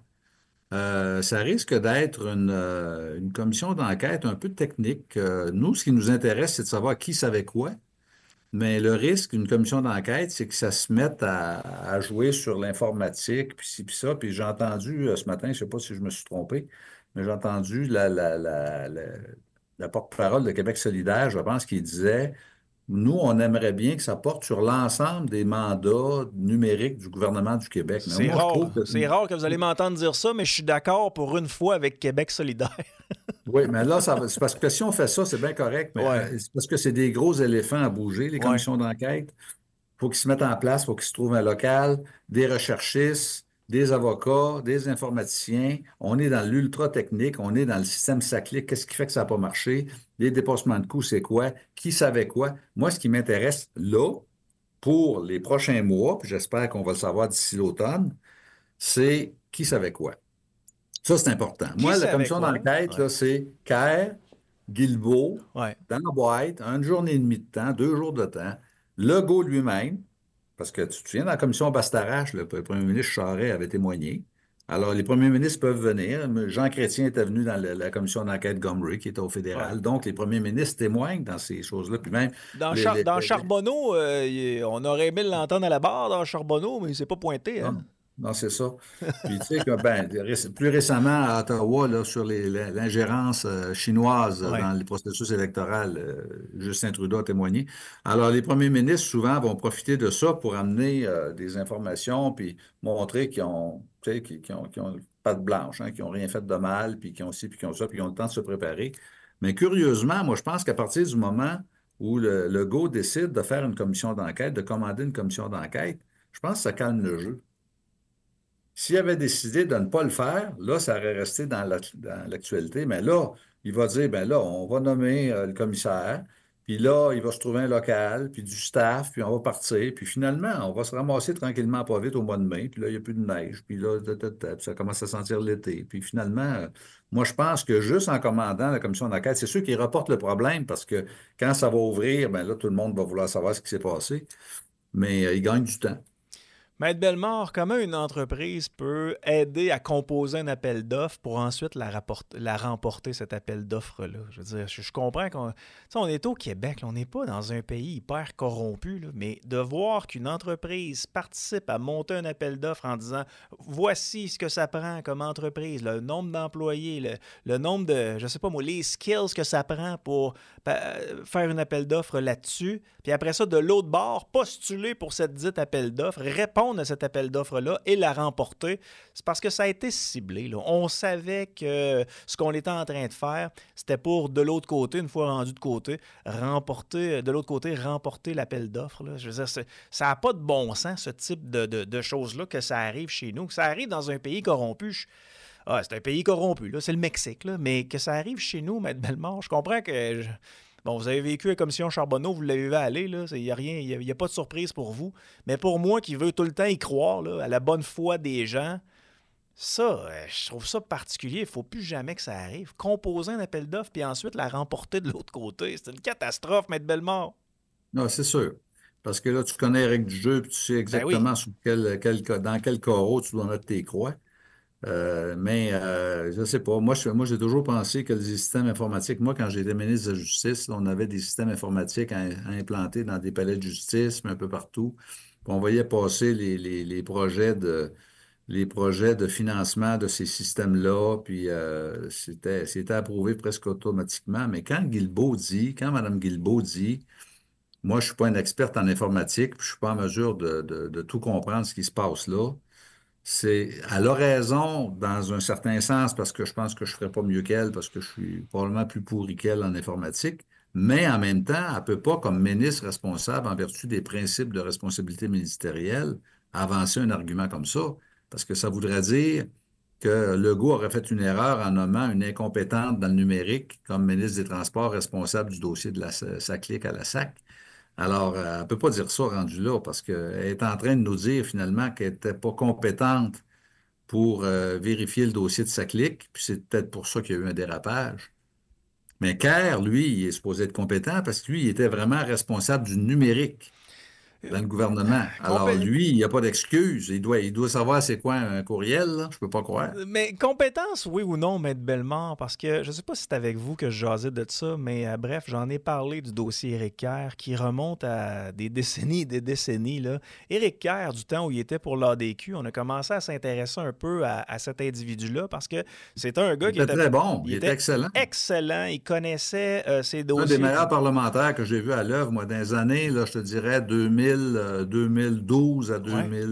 Ça risque d'être une commission d'enquête un peu technique. Nous, ce qui nous intéresse, c'est de savoir qui savait quoi. Mais le risque d'une commission d'enquête, c'est que ça se mette à jouer sur l'informatique, puis ci, puis ça. Puis j'ai entendu ce matin, je ne sais pas si je me suis trompé, mais j'ai entendu la porte-parole de Québec solidaire, je pense, qui disait nous, on aimerait bien que ça porte sur l'ensemble des mandats numériques du gouvernement du Québec. C'est rare que vous allez m'entendre dire ça, mais je suis d'accord pour une fois avec Québec solidaire. Oui, mais là, c'est parce que si on fait ça, c'est bien correct, mais c'est parce que c'est des gros éléphants à bouger, les commissions d'enquête. Il faut qu'ils se mettent en place, il faut qu'ils se trouvent un local, des recherchistes, des avocats, des informaticiens. On est dans l'ultra technique, on est dans le système SACLIC. Qu'est-ce qui fait que ça n'a pas marché? Les dépassements de coûts, c'est quoi? Qui savait quoi? Moi, ce qui m'intéresse là, pour les prochains mois, puis j'espère qu'on va le savoir d'ici l'automne, c'est qui savait quoi? Ça, c'est important. Moi, la commission d'enquête, là, c'est Kerr, Guilbeault, dans la boîte, 1 journée et demie de temps, 2 jours de temps, Legault lui-même, parce que tu te souviens, dans la commission Bastarache, le premier ministre Charest avait témoigné. Alors, les premiers ministres peuvent venir. Jean Chrétien était venu dans la commission d'enquête Gomery, qui était au fédéral. Ouais. Donc, les premiers ministres témoignent dans ces choses-là. Puis même dans Charbonneau, on aurait aimé l'entendre à la barre dans Charbonneau, mais il ne s'est pas pointé. Hein? Non, c'est ça. Puis, tu sais, plus récemment, à Ottawa, là, sur l'ingérence chinoise dans les processus électoraux, Justin Trudeau a témoigné. Alors, les premiers ministres, souvent, vont profiter de ça pour amener des informations puis montrer qu'ils ont patte blanche, hein, qu'ils n'ont rien fait de mal, puis qu'ils ont ci, puis qu'ils ont ça, puis qu'ils ont le temps de se préparer. Mais curieusement, moi, je pense qu'à partir du moment où le Legault décide de faire une commission d'enquête, de commander une commission d'enquête, je pense que ça calme le jeu. S'il avait décidé de ne pas le faire, là, ça aurait resté dans l'actualité. Mais là, il va dire, bien là, on va nommer le commissaire, puis là, il va se trouver un local, puis du staff, puis on va partir. Puis finalement, on va se ramasser tranquillement pas vite au mois de mai, puis là, il n'y a plus de neige, puis là, puis ça commence à sentir l'été. Puis finalement, moi, je pense que juste en commandant la commission d'enquête, c'est sûr qu'il reporte le problème, parce que quand ça va ouvrir, bien là, tout le monde va vouloir savoir ce qui s'est passé. Mais il gagne du temps. Maître Bellemare, comment une entreprise peut aider à composer un appel d'offres pour ensuite la remporter, cet appel d'offres-là? Je veux dire, je comprends qu'on est au Québec, là, on n'est pas dans un pays hyper corrompu, là, mais de voir qu'une entreprise participe à monter un appel d'offres en disant « Voici ce que ça prend comme entreprise, le nombre d'employés, le nombre de, je sais pas moi, les skills que ça prend pour faire un appel d'offres là-dessus. » Puis après ça, de l'autre bord, postuler pour cette dite appel d'offres, répondre répondre à cet appel d'offres-là et la remporter, c'est parce que ça a été ciblé, là. On savait que ce qu'on était en train de faire, c'était pour, de l'autre côté, une fois rendu de côté, remporter l'appel d'offres, là. Je veux dire, ça n'a pas de bon sens, ce type de choses-là, que ça arrive chez nous. Que ça arrive dans un pays corrompu. C'est un pays corrompu, là, c'est le Mexique, là, mais que ça arrive chez nous, Maître Bellemare, je comprends que... Bon, vous avez vécu la commission Charbonneau, vous l'avez vu aller, il n'y a rien, il n'y a pas de surprise pour vous. Mais pour moi qui veux tout le temps y croire, là, à la bonne foi des gens, ça, je trouve ça particulier. Il ne faut plus jamais que ça arrive. Composer un appel d'offres puis ensuite la remporter de l'autre côté, c'est une catastrophe, Maître Bellemare. Non, c'est sûr. Parce que là, tu connais les règles du jeu, puis tu sais exactement dans quel carreau tu dois mettre tes croix. Mais je ne sais pas. Moi, j'ai toujours pensé que les systèmes informatiques, moi, quand j'étais ministre de la Justice, là, on avait des systèmes informatiques à implanter dans des palais de justice, mais un peu partout. Puis on voyait passer les projets de financement de ces systèmes-là, puis c'était approuvé presque automatiquement. Mais quand Mme Guilbeault dit, moi, je ne suis pas une experte en informatique, puis je ne suis pas en mesure de tout comprendre ce qui se passe là. Elle a raison dans un certain sens parce que je pense que je ne ferais pas mieux qu'elle parce que je suis probablement plus pourri qu'elle en informatique, mais en même temps, elle ne peut pas, comme ministre responsable, en vertu des principes de responsabilité ministérielle, avancer un argument comme ça parce que ça voudrait dire que Legault aurait fait une erreur en nommant une incompétente dans le numérique comme ministre des Transports responsable du dossier de la SACLIC à la SAC. Alors, elle ne peut pas dire ça rendu là parce qu'elle est en train de nous dire finalement qu'elle n'était pas compétente pour vérifier le dossier de SACLIC, puis c'est peut-être pour ça qu'il y a eu un dérapage. Mais Kerr, lui, il est supposé être compétent parce que lui, il était vraiment responsable du numérique dans le gouvernement. Alors, lui, il n'y a pas d'excuse. Il doit savoir c'est quoi un courriel, là. Je peux pas croire. Mais compétence, oui ou non, Maître Bellemare? Parce que je ne sais pas si c'est avec vous que je jasais de ça, mais bref, j'en ai parlé du dossier Éric Kerr qui remonte à des décennies et des décennies, là. Éric Kerr, du temps où il était pour l'ADQ, on a commencé à s'intéresser un peu à cet individu-là parce que c'était un gars qui était très bon. Il était excellent. Excellent. Il connaissait ses dossiers. Un des meilleurs parlementaires que j'ai vu à l'œuvre, moi, dans les années, là, je te dirais 2012 à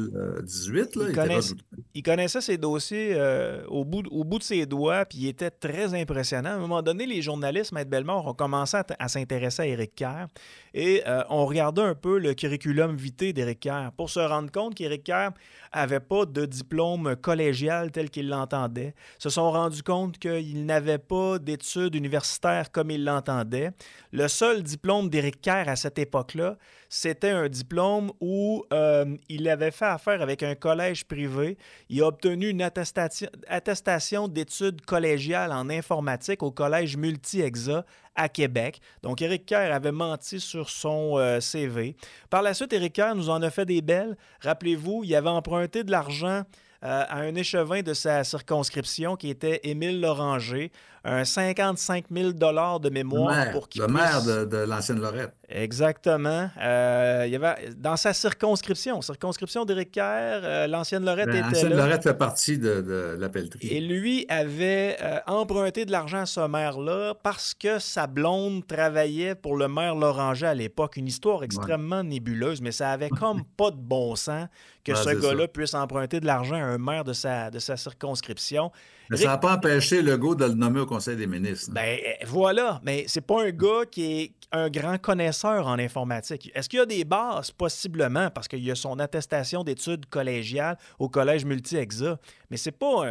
2018. Là, il connaissait ses dossiers au bout de ses doigts, puis il était très impressionnant. À un moment donné, les journalistes, Maître Bellemare, ont commencé à s'intéresser à Éric Kerr et on regardait un peu le curriculum vitae d'Éric Kerr pour se rendre compte qu'Éric Kerr n'avait pas de diplôme collégial tel qu'il l'entendait. Se sont rendus compte qu'il n'avait pas d'études universitaires comme il l'entendait. Le seul diplôme d'Éric Kerr à cette époque-là, c'était un diplôme où il avait fait affaire avec un collège privé. Il a obtenu une attestation d'études collégiales en informatique au collège Multi-Exa à Québec. Donc, Éric Kerr avait menti sur son CV. Par la suite, Éric Kerr nous en a fait des belles. Rappelez-vous, il avait emprunté de l'argent à un échevin de sa circonscription qui était Émile Loranger, un 55 000 $ de mémoire pour qu'il puisse... Le maire de l'ancienne Lorette. Exactement. Il y avait, dans sa circonscription d'Éric Kerr, l'ancienne Lorette était là. L'ancienne Lorette fait partie de la pelleterie. Et lui avait emprunté de l'argent à ce maire-là parce que sa blonde travaillait pour le maire Loranger à l'époque. Une histoire extrêmement nébuleuse, mais ça avait comme pas de bon sens que ce gars-là puisse emprunter de l'argent à un maire de sa circonscription. Mais ça n'a pas empêché Legault de le nommer au Conseil des ministres. Ben voilà, mais c'est pas un gars qui est un grand connaisseur en informatique. Est-ce qu'il y a des bases? Possiblement, parce qu'il y a son attestation d'études collégiales au Collège Multi-Exa. Mais c'est pas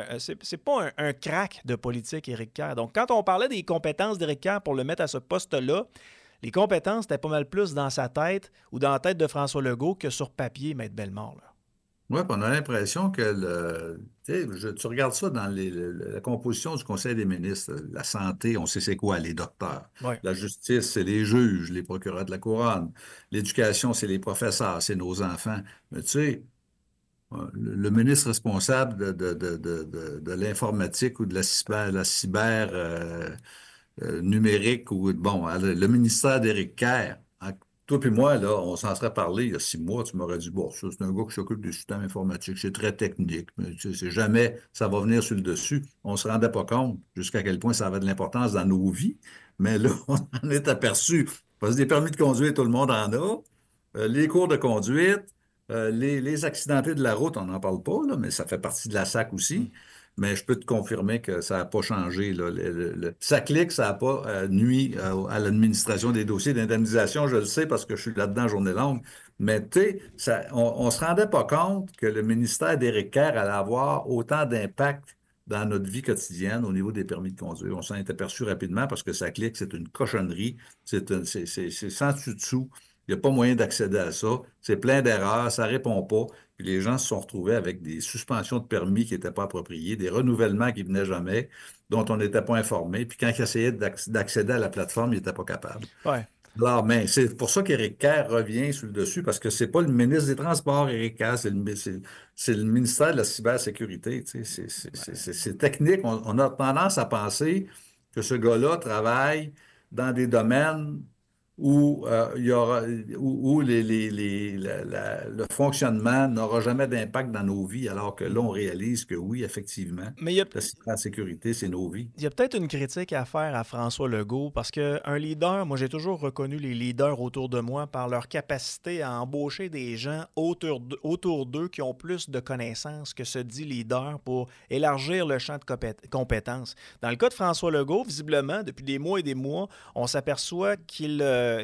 un crack de politique, Éric Kerr. Donc, quand on parlait des compétences d'Éric Kerr pour le mettre à ce poste-là, les compétences étaient pas mal plus dans sa tête ou dans la tête de François Legault que sur papier, Maître Bellemare, là. Oui, on a l'impression que tu regardes ça dans la composition du Conseil des ministres, la santé, on sait c'est quoi, les docteurs. Ouais. La justice, c'est les juges, les procureurs de la couronne. L'éducation, c'est les professeurs, c'est nos enfants. Mais tu sais, le ministre responsable de l'informatique ou de la cyber numérique, ou bon, le ministère d'Éric Kerr. Toi et moi, là, on s'en serait parlé il y a 6 mois, tu m'aurais dit, bon, ça, c'est un gars qui s'occupe des systèmes informatiques, c'est très technique, mais tu sais, c'est jamais ça va venir sur le dessus. On ne se rendait pas compte jusqu'à quel point ça avait de l'importance dans nos vies, mais là, on en est aperçu. Parce que des permis de conduire, tout le monde en a. Les cours de conduite, Les accidentés de la route, on n'en parle pas, là, mais ça fait partie de la SAC aussi. Mais je peux te confirmer que ça n'a pas changé, là. SACLIC, ça n'a pas nui à l'administration des dossiers d'indemnisation. Je le sais parce que je suis là-dedans journée longue. Mais tu sais, on ne se rendait pas compte que le ministère d'Éric Kerr allait avoir autant d'impact dans notre vie quotidienne au niveau des permis de conduire. On s'en est aperçu rapidement parce que SACLIC, c'est une cochonnerie. C'est sans dessus-dessous. Il n'y a pas moyen d'accéder à ça. C'est plein d'erreurs, ça ne répond pas. Puis les gens se sont retrouvés avec des suspensions de permis qui n'étaient pas appropriées, des renouvellements qui ne venaient jamais, dont on n'était pas informé. Puis quand ils essayaient d'accéder à la plateforme, ils n'étaient pas capables. Ouais. Alors, mais c'est pour ça qu'Éric Kerr revient sur le dessus, parce que c'est pas le ministre des Transports, Éric Kerr, c'est le ministère de la cybersécurité. Tu sais, c'est technique. On a tendance à penser que ce gars-là travaille dans des domaines où il y aura, où le fonctionnement n'aura jamais d'impact dans nos vies, alors que là, on réalise que oui, effectivement, Mais la cybersécurité, c'est nos vies. il y a peut-être une critique à faire à François Legault parce qu'un leader, moi j'ai toujours reconnu les leaders autour de moi par leur capacité à embaucher des gens autour d'eux qui ont plus de connaissances que ce dit leader pour élargir le champ de compétences. Dans le cas de François Legault, visiblement, depuis des mois et des mois, on s'aperçoit qu'il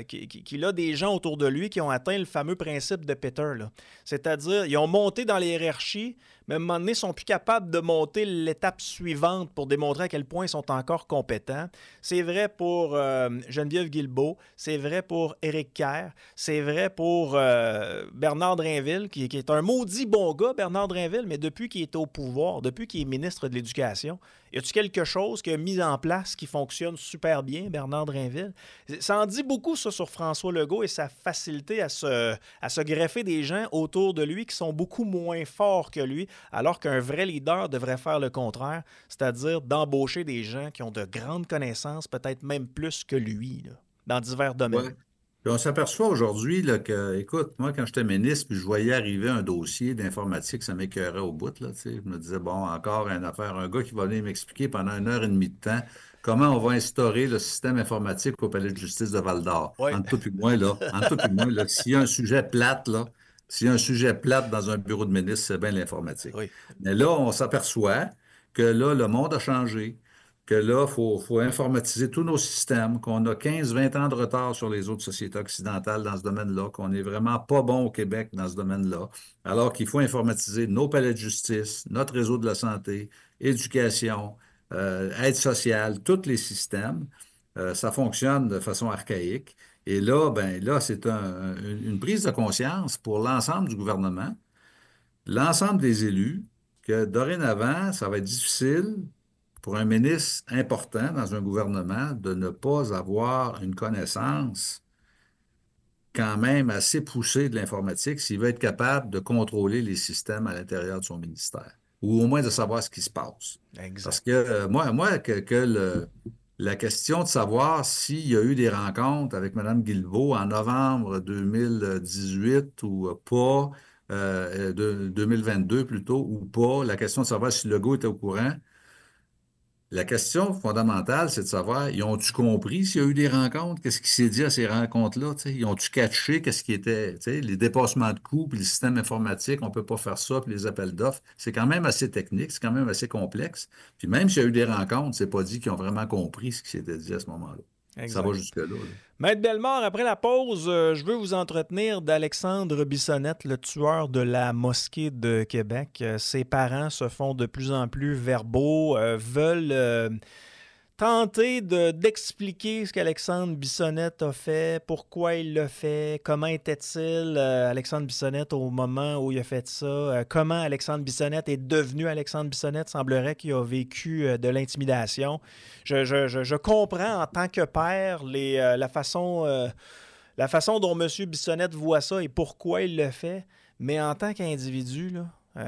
a des gens autour de lui qui ont atteint le fameux principe de Peter, là. C'est-à-dire, ils ont monté dans les hiérarchies, mais à un moment donné, ils ne sont plus capables de monter l'étape suivante pour démontrer à quel point ils sont encore compétents. C'est vrai pour Geneviève Guilbeault, c'est vrai pour Éric Kerr, c'est vrai pour Bernard Drinville, qui est un maudit bon gars, Bernard Drinville, mais depuis qu'il est au pouvoir, depuis qu'il est ministre de l'Éducation, y a-t-il quelque chose qui a mis en place qui fonctionne super bien, Bernard Drinville? Ça en dit beaucoup, ça, sur François Legault et sa facilité à se greffer des gens autour de lui qui sont beaucoup moins forts que lui, alors qu'un vrai leader devrait faire le contraire, c'est-à-dire d'embaucher des gens qui ont de grandes connaissances, peut-être même plus que lui, là, dans divers domaines. Ouais. Puis on s'aperçoit aujourd'hui là, que, écoute, moi, quand j'étais ministre, puis je voyais arriver un dossier d'informatique, ça m'écœurait au bout. Là, tu sais. Je me disais, bon, encore une affaire, un gars qui va venir m'expliquer pendant 1 heure et demie de temps comment on va instaurer le système informatique au Palais de justice de Val-d'Or. Ouais. Entre toi et moi, là, s'il y a un sujet plate, là, s'il y a un sujet plate dans un bureau de ministre, c'est bien l'informatique. Oui. Mais là, on s'aperçoit que là, le monde a changé, que là, il faut informatiser tous nos systèmes, qu'on a 15-20 ans de retard sur les autres sociétés occidentales dans ce domaine-là, qu'on n'est vraiment pas bon au Québec dans ce domaine-là, alors qu'il faut informatiser nos palais de justice, notre réseau de la santé, éducation, aide sociale, tous les systèmes. Ça fonctionne de façon archaïque. Et là, ben là, c'est une prise de conscience pour l'ensemble du gouvernement, l'ensemble des élus, que dorénavant, ça va être difficile pour un ministre important dans un gouvernement de ne pas avoir une connaissance quand même assez poussée de l'informatique s'il veut être capable de contrôler les systèmes à l'intérieur de son ministère, ou au moins de savoir ce qui se passe. Exact. Parce que la question de savoir s'il y a eu des rencontres avec Mme Guilbeault en novembre 2018 ou pas, 2022 plutôt, ou pas, la question de savoir si Legault était au courant, la question fondamentale, c'est de savoir, ils ont-tu compris s'il y a eu des rencontres? Qu'est-ce qui s'est dit à ces rencontres-là? T'sais? Ils ont-tu catché qu'est-ce qui était, les dépassements de coûts, puis le système informatique, on ne peut pas faire ça, puis les appels d'offres. C'est quand même assez technique, c'est quand même assez complexe. Puis même s'il y a eu des rencontres, c'est pas dit qu'ils ont vraiment compris ce qui s'était dit à ce moment-là. Exact. Ça va jusque-là. Là. Maître Bellemare, après la pause, je veux vous entretenir d'Alexandre Bissonnette, le tueur de la mosquée de Québec. Ses parents se font de plus en plus verbaux, veulent tenter d'expliquer ce qu'Alexandre Bissonnette a fait, pourquoi il l'a fait, comment était-il Alexandre Bissonnette au moment où il a fait ça, comment Alexandre Bissonnette est devenu Alexandre Bissonnette. Semblerait qu'il a vécu de l'intimidation. Je comprends en tant que père la façon dont M. Bissonnette voit ça et pourquoi il le fait, mais en tant qu'individu, là,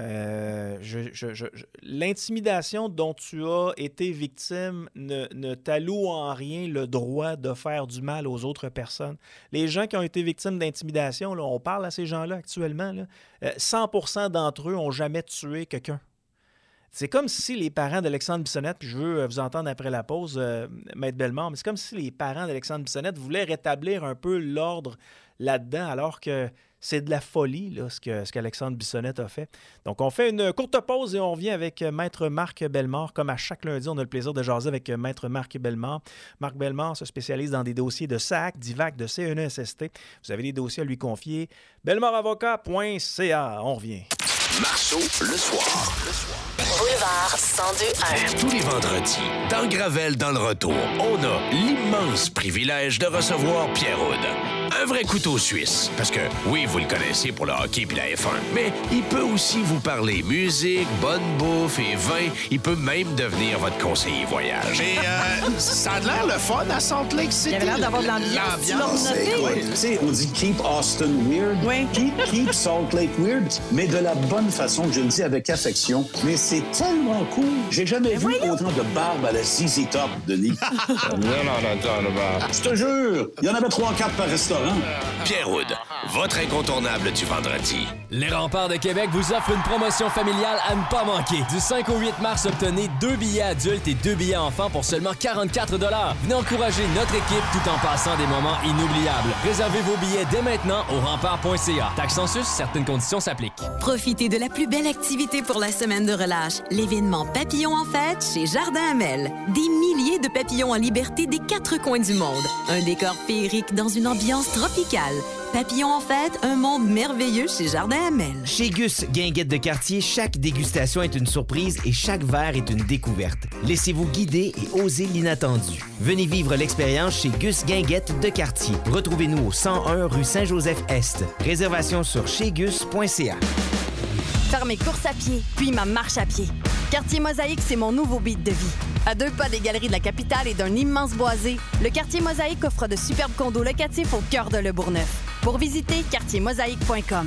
l'intimidation dont tu as été victime ne t'alloue en rien le droit de faire du mal aux autres personnes. Les gens qui ont été victimes d'intimidation, là, on parle à ces gens-là actuellement, là, 100% d'entre eux n'ont jamais tué quelqu'un. C'est comme si les parents d'Alexandre Bissonnette, puis je veux vous entendre après la pause, Maître Bellemare, mais c'est comme si les parents d'Alexandre Bissonnette voulaient rétablir un peu l'ordre là-dedans, alors que C'est de la folie, là, ce qu'Alexandre Bissonnette a fait. Donc, on fait une courte pause et on revient avec Maître Marc Bellemare. Comme à chaque lundi, on a le plaisir de jaser avec Maître Marc Bellemare. Marc Bellemare se spécialise dans des dossiers de SAC, d'IVAC, de CNESST. Vous avez des dossiers à lui confier. BellemareAvocat.ca. On revient. Marceau, le soir. Boulevard 102.1. Tous les vendredis, dans Gravel dans le retour, on a l'immense privilège de recevoir Pierre Houde. Un vrai couteau suisse. Parce que, oui, vous le connaissez pour le hockey puis la F1, mais il peut aussi vous parler musique, bonne bouffe et vin. Il peut même devenir votre conseiller voyage. Mais ça a l'air le fun à Salt Lake City. Il avait l'air d'avoir de l'ambiance. Tu sais, on dit « keep Austin weird Oui. ». Keep Salt Lake weird, mais de la bonne façon, je le dis avec affection. Mais c'est tellement cool. J'ai jamais vu autant de barbe à la ZZ Top, Denis. Je te jure, il y en avait 3-4 par restaurant. Pierre Houde, votre incontournable du vendredi. Les Remparts de Québec vous offrent une promotion familiale à ne pas manquer. Du 5 au 8 mars, obtenez 2 billets adultes et 2 billets enfants pour seulement 44 $. Venez encourager notre équipe tout en passant des moments inoubliables. Réservez vos billets dès maintenant au rempart.ca. Taxe en sus, certaines conditions s'appliquent. Profitez de la plus belle activité pour la semaine de relâche, l'événement Papillons en fête chez Jardin Hamel. Des milliers de papillons en liberté des 4 coins du monde. Un décor féerique dans une ambiance tropicale. Papillons en fête, un monde merveilleux chez Jardin Hamel. Chez Gus Guinguette de Quartier, chaque dégustation est une surprise et chaque verre est une découverte. Laissez-vous guider et osez l'inattendu. Venez vivre l'expérience chez Gus Guinguette de Quartier. Retrouvez-nous au 101 rue Saint-Joseph-Est. Réservation sur chez-gus.ca. Faire mes courses à pied, puis ma marche à pied. Quartier Mosaïque, c'est mon nouveau beat de vie. À 2 pas des galeries de la capitale et d'un immense boisé, le Quartier Mosaïque offre de superbes condos locatifs au cœur de Le Bourgneuf. Pour visiter, quartiermosaïque.com.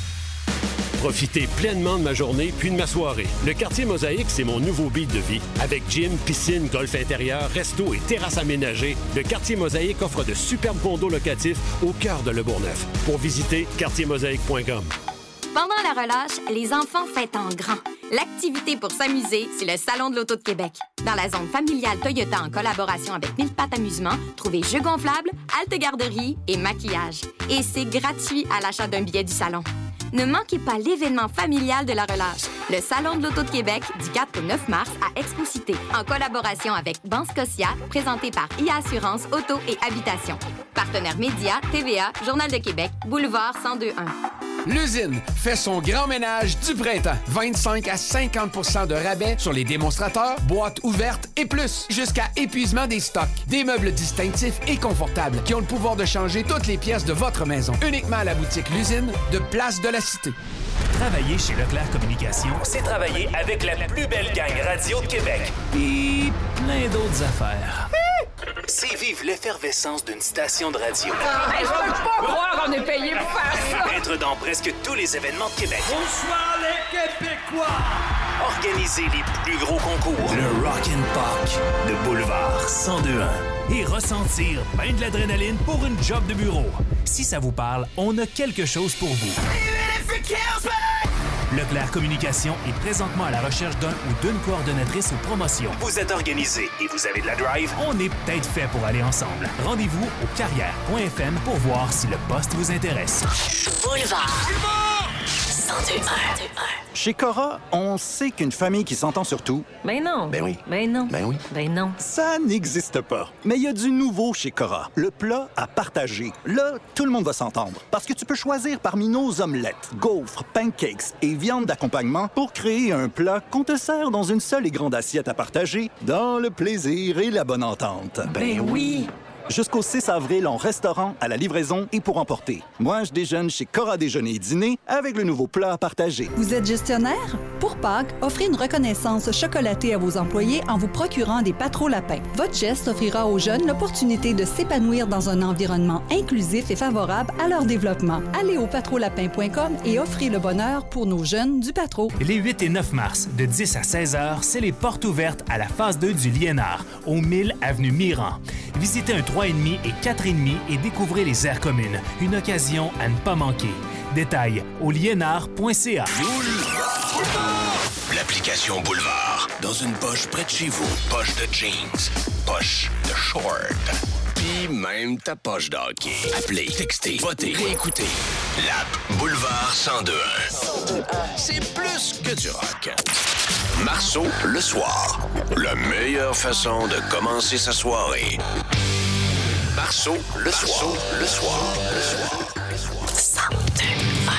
Profitez pleinement de ma journée puis de ma soirée. Le Quartier Mosaïque, c'est mon nouveau beat de vie. Avec gym, piscine, golf intérieur, resto et terrasse aménagée, le Quartier Mosaïque offre de superbes condos locatifs au cœur de Le Bourgneuf. Pour visiter, quartiermosaïque.com. Pendant la relâche, les enfants fêtent en grand. L'activité pour s'amuser, c'est le Salon de l'Auto de Québec. Dans la zone familiale Toyota en collaboration avec Mille Pattes Amusement, trouvez jeux gonflables, halte garderie et maquillage. Et c'est gratuit à l'achat d'un billet du salon. Ne manquez pas l'événement familial de la relâche, le Salon de l'Auto de Québec du 4 au 9 mars à Expo-Cité, en collaboration avec Banque Scotia, présenté par IA Assurance, Auto et Habitation. Partenaires médias, TVA, Journal de Québec, Boulevard 102.1. L'usine fait son grand ménage du printemps. 25 à 50 % de rabais sur les démonstrateurs, boîtes ouvertes et plus. Jusqu'à épuisement des stocks. Des meubles distinctifs et confortables qui ont le pouvoir de changer toutes les pièces de votre maison. Uniquement à la boutique L'usine de Place de la Cité. Travailler chez Leclerc Communications, c'est travailler avec la plus belle gang radio de Québec. Et plein d'autres affaires. C'est vivre l'effervescence d'une station de radio. Je peux pas croire qu'on est payé pour faire ça! Être dans presque tous les événements de Québec. Bonsoir les Québécois! Organiser les plus gros concours. Le Rock'n'Park de Boulevard 102.1. Et ressentir ben de l'adrénaline pour une job de bureau. Si ça vous parle, on a quelque chose pour vous. Leclerc Communication est présentement à la recherche d'un ou d'une coordonnatrice aux promotions. Vous êtes organisé et vous avez de la drive? On est peut-être fait pour aller ensemble. Rendez-vous au carrière.fm pour voir si le poste vous intéresse. Boulevard 102.1. Chez Cora, on sait qu'une famille qui s'entend sur tout... Ben non. Ben oui. Ben non. Ben oui. Ben non. Ça n'existe pas. Mais il y a du nouveau chez Cora. Le plat à partager. Là, tout le monde va s'entendre. Parce que tu peux choisir parmi nos omelettes, gaufres, pancakes et viande d'accompagnement pour créer un plat qu'on te sert dans une seule et grande assiette à partager, dans le plaisir et la bonne entente. Ben oui! Jusqu'au 6 avril en restaurant, à la livraison et pour emporter. Moi, je déjeune chez Cora Déjeuner et Dîner avec le nouveau plat à partager. Vous êtes gestionnaire? Pour Pâques, offrez une reconnaissance chocolatée à vos employés en vous procurant des pâteaux lapins. Votre geste offrira aux jeunes l'opportunité de s'épanouir dans un environnement inclusif et favorable à leur développement. Allez au pâteaulapin.com et offrez le bonheur pour nos jeunes du Pâteau. Les 8 et 9 mars, de 10 à 16 heures, c'est les portes ouvertes à la phase 2 du Liénard, au 1000 avenue Miran. Visitez un 3,5 et 4,5 et découvrez les aires communes. Une occasion à ne pas manquer. Détails au liénard.ca. L'application Boulevard. Dans une poche près de chez vous. Poche de jeans. Poche de short. puis même ta poche d'hockey. Appelez, textez, votez, réécoutez. L'app Boulevard 1021. C'est plus que du rock. Marceau, le soir. La meilleure façon de commencer sa soirée. Marceau, le soir. Le soir. Le soir. 1021.